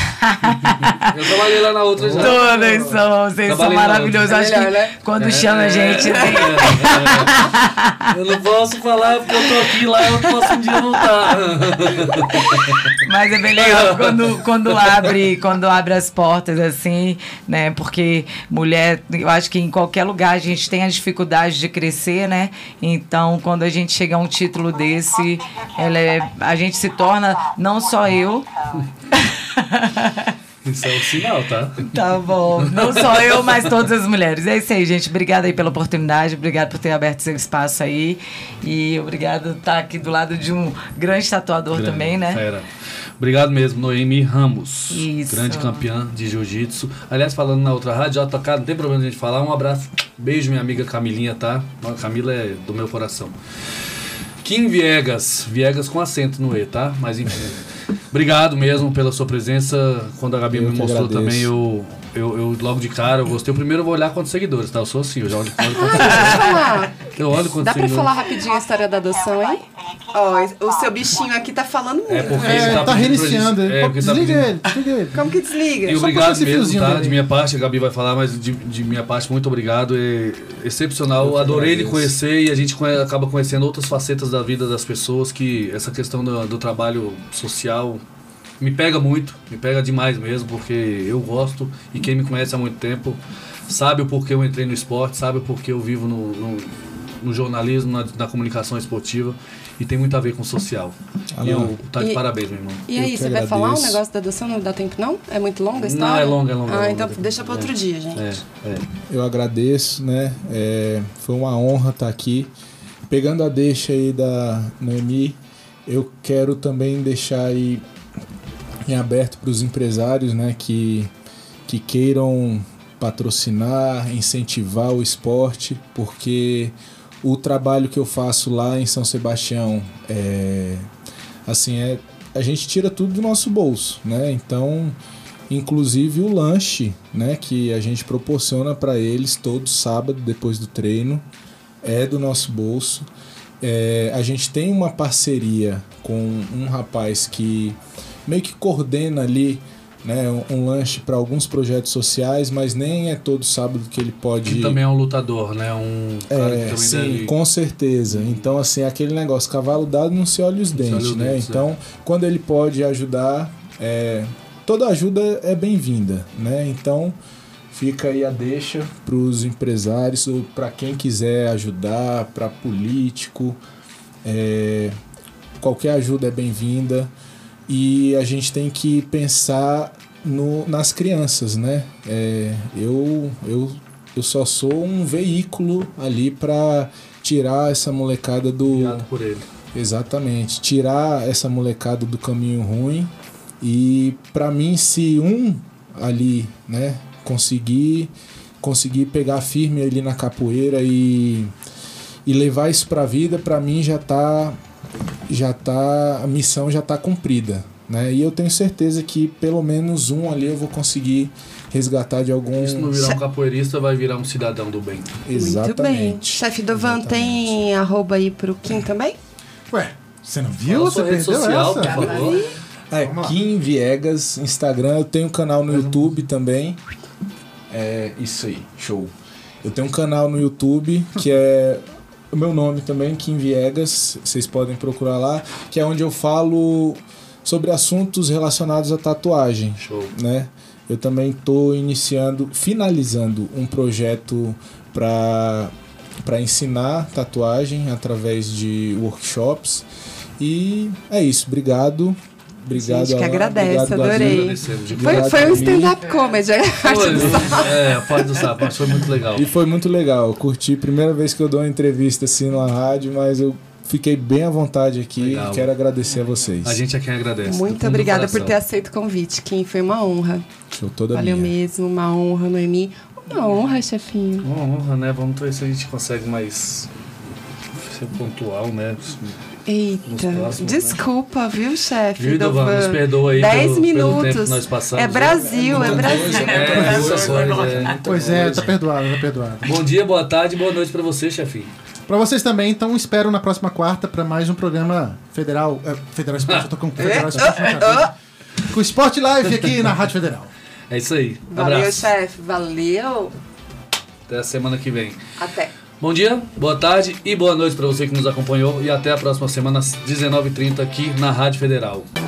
Eu trabalhei lá na outra já. Todas são, vocês são Trabalhei na maravilhosos. outra. Acho É melhor, que né? quando chama a gente... É, é. Eu não posso falar porque eu tô aqui lá, eu posso um dia voltar. Mas é bem legal quando, quando, abre, quando abre as portas, assim, né? Porque mulher, eu acho que em qualquer lugar a gente tem a dificuldade de crescer, né? Então, quando a gente chega a um título desse, ela é, a gente se torna, não só eu... Isso é um sinal, tá? Tá bom. Não só eu, mas todas as mulheres. É isso aí, gente. Obrigada aí pela oportunidade. Obrigada por ter aberto seu espaço aí. E obrigado por estar aqui do lado de um grande tatuador Grande, também, né? Fera. Obrigado mesmo, Noemi Ramos. Isso. Grande campeã de jiu-jitsu. Aliás, falando na outra rádio, já tocar, não tem problema de a gente falar. Um abraço. Beijo, minha amiga Camilinha, tá? A Camila é do meu coração. Kim Viegas. Viegas com acento no E, tá? Mas enfim. Obrigado mesmo pela sua presença. Quando a Gabi Eu me que mostrou agradeço. também, eu, eu, eu logo de cara, eu gostei. Eu primeiro eu vou olhar quantos seguidores, tá? Eu sou assim, eu já olho, olho quantos Deixa eu seguidores. falar. Eu olho quantos Dá pra seguidores. falar rapidinho a história da adoção aí? Ó, o seu bichinho aqui tá falando muito. É porque É, ele tá, tá pedindo pra reiniciando. gente- ele. é, porque tá Desliga pedindo- ele, desliga ele. Como que desliga? E Só obrigado puxa esse mesmo, fiozinho tá? dele. De minha parte, a Gabi vai falar, mas de, de minha parte, muito obrigado. É excepcional. Eu que Adorei ele agradeço. conhecer e a gente conhe- acaba conhecendo outras facetas da vida das pessoas, que essa questão do, do trabalho social me pega muito, me pega demais mesmo, porque eu gosto e quem me conhece há muito tempo sabe o porquê eu entrei no esporte, sabe o porquê eu vivo no, no, no jornalismo, na, na comunicação esportiva, e tem muito a ver com o social. E Alan, eu tá de E- parabéns, meu irmão. E Eu aí, que você vai falar um agradeço. negócio da adoção? Não dá tempo, não? É muito longa a história? Não, é longa, é longa. Ah, é longa. então deixa pra outro É. dia, gente. É, é. Eu agradeço, né? É, foi uma honra estar aqui. Pegando a deixa aí da Noemi, eu quero também deixar aí em aberto para os empresários, né, que, que queiram patrocinar, incentivar o esporte, porque o trabalho que eu faço lá em São Sebastião, é, assim, é, a gente tira tudo do nosso bolso, né? Então, inclusive o lanche, né, que a gente proporciona para eles todo sábado depois do treino, é do nosso bolso. É, a gente tem uma parceria com um rapaz que meio que coordena ali, né, um, um lanche para alguns projetos sociais, mas nem é todo sábado que ele pode... Que também é um lutador, né? Um cara é, que também sim, deve... com certeza. Então, assim, aquele negócio, cavalo dado não se olha os dentes, olha os né? dentes, Então, é. quando ele pode ajudar, é, toda ajuda é bem-vinda, né? Então, fica aí a deixa para os empresários, ou para quem quiser ajudar, para político, é, qualquer ajuda é bem-vinda. E a gente tem que pensar no, nas crianças, né? É, eu, eu, eu só sou um veículo ali para tirar essa molecada do... Obrigado por ele. Exatamente. Tirar essa molecada do caminho ruim. E para mim, se um ali, né, conseguir, conseguir pegar firme ali na capoeira e, e levar isso para a vida, para mim já tá... já tá, a missão já está cumprida, né? E eu tenho certeza que pelo menos um ali eu vou conseguir resgatar de algum... Se não virar um capoeirista, vai virar um cidadão do bem. Exatamente. Muito bem. Chefe Dovan, Exatamente. tem arroba aí pro Kim também? Ué, você não viu? Fala Você sua rede perdeu social, essa? por favor. É, Vamos lá. Kim Viegas, Instagram, eu tenho um canal no YouTube também. É isso aí, show. Eu tenho um canal no YouTube que é o meu nome também, Kim Viegas, vocês podem procurar lá, que é onde eu falo sobre assuntos relacionados à tatuagem. Show. Né? Eu também estou iniciando, finalizando um projeto para para ensinar tatuagem através de workshops. E é isso, obrigado. Obrigado, Gente, que Alan, agradece, obrigado, adorei. Gabi. Agradecemos de Foi, Obrigado, foi um Gabi. stand-up comedy. Foi, é, pode do sapo, mas foi muito legal. E foi muito legal, eu curti, primeira vez que eu dou uma entrevista assim na rádio, mas eu fiquei bem à vontade aqui. Legal. Quero agradecer a vocês. A gente é quem agradece. do fundo Muito do obrigada por coração. ter aceito o convite, Kim. Foi uma honra. Show toda Valeu minha. mesmo, uma honra, Noemi. Uma honra, chefinho. Uma honra, né? Vamos ver se a gente consegue mais ser pontual, né? Nos Eita, próximos, desculpa, viu, chefe? Viu, Dovan? Nos perdoa aí Dez pelo, pelo minutos. tempo que nós passamos. É Brasil, é, muita Brasil. coisa, É, muita muita coisa. coisa, é, muita Pois é, coisa. tá perdoado, tá perdoado. Bom dia, boa tarde, boa noite pra você, chefinho. Pra vocês também, então espero na próxima quarta pra mais um programa Federal. É, Federal Esporte, eu tô com Federal Esporte na cabeça. Com Esporte Live aqui na Rádio Federal. É isso aí. Valeu, Abraço. chefe. Valeu. Até a semana que vem. Até. Bom dia, boa tarde e boa noite pra você que nos acompanhou. E até a próxima semana, às dezenove e trinta, aqui na Rádio Federal.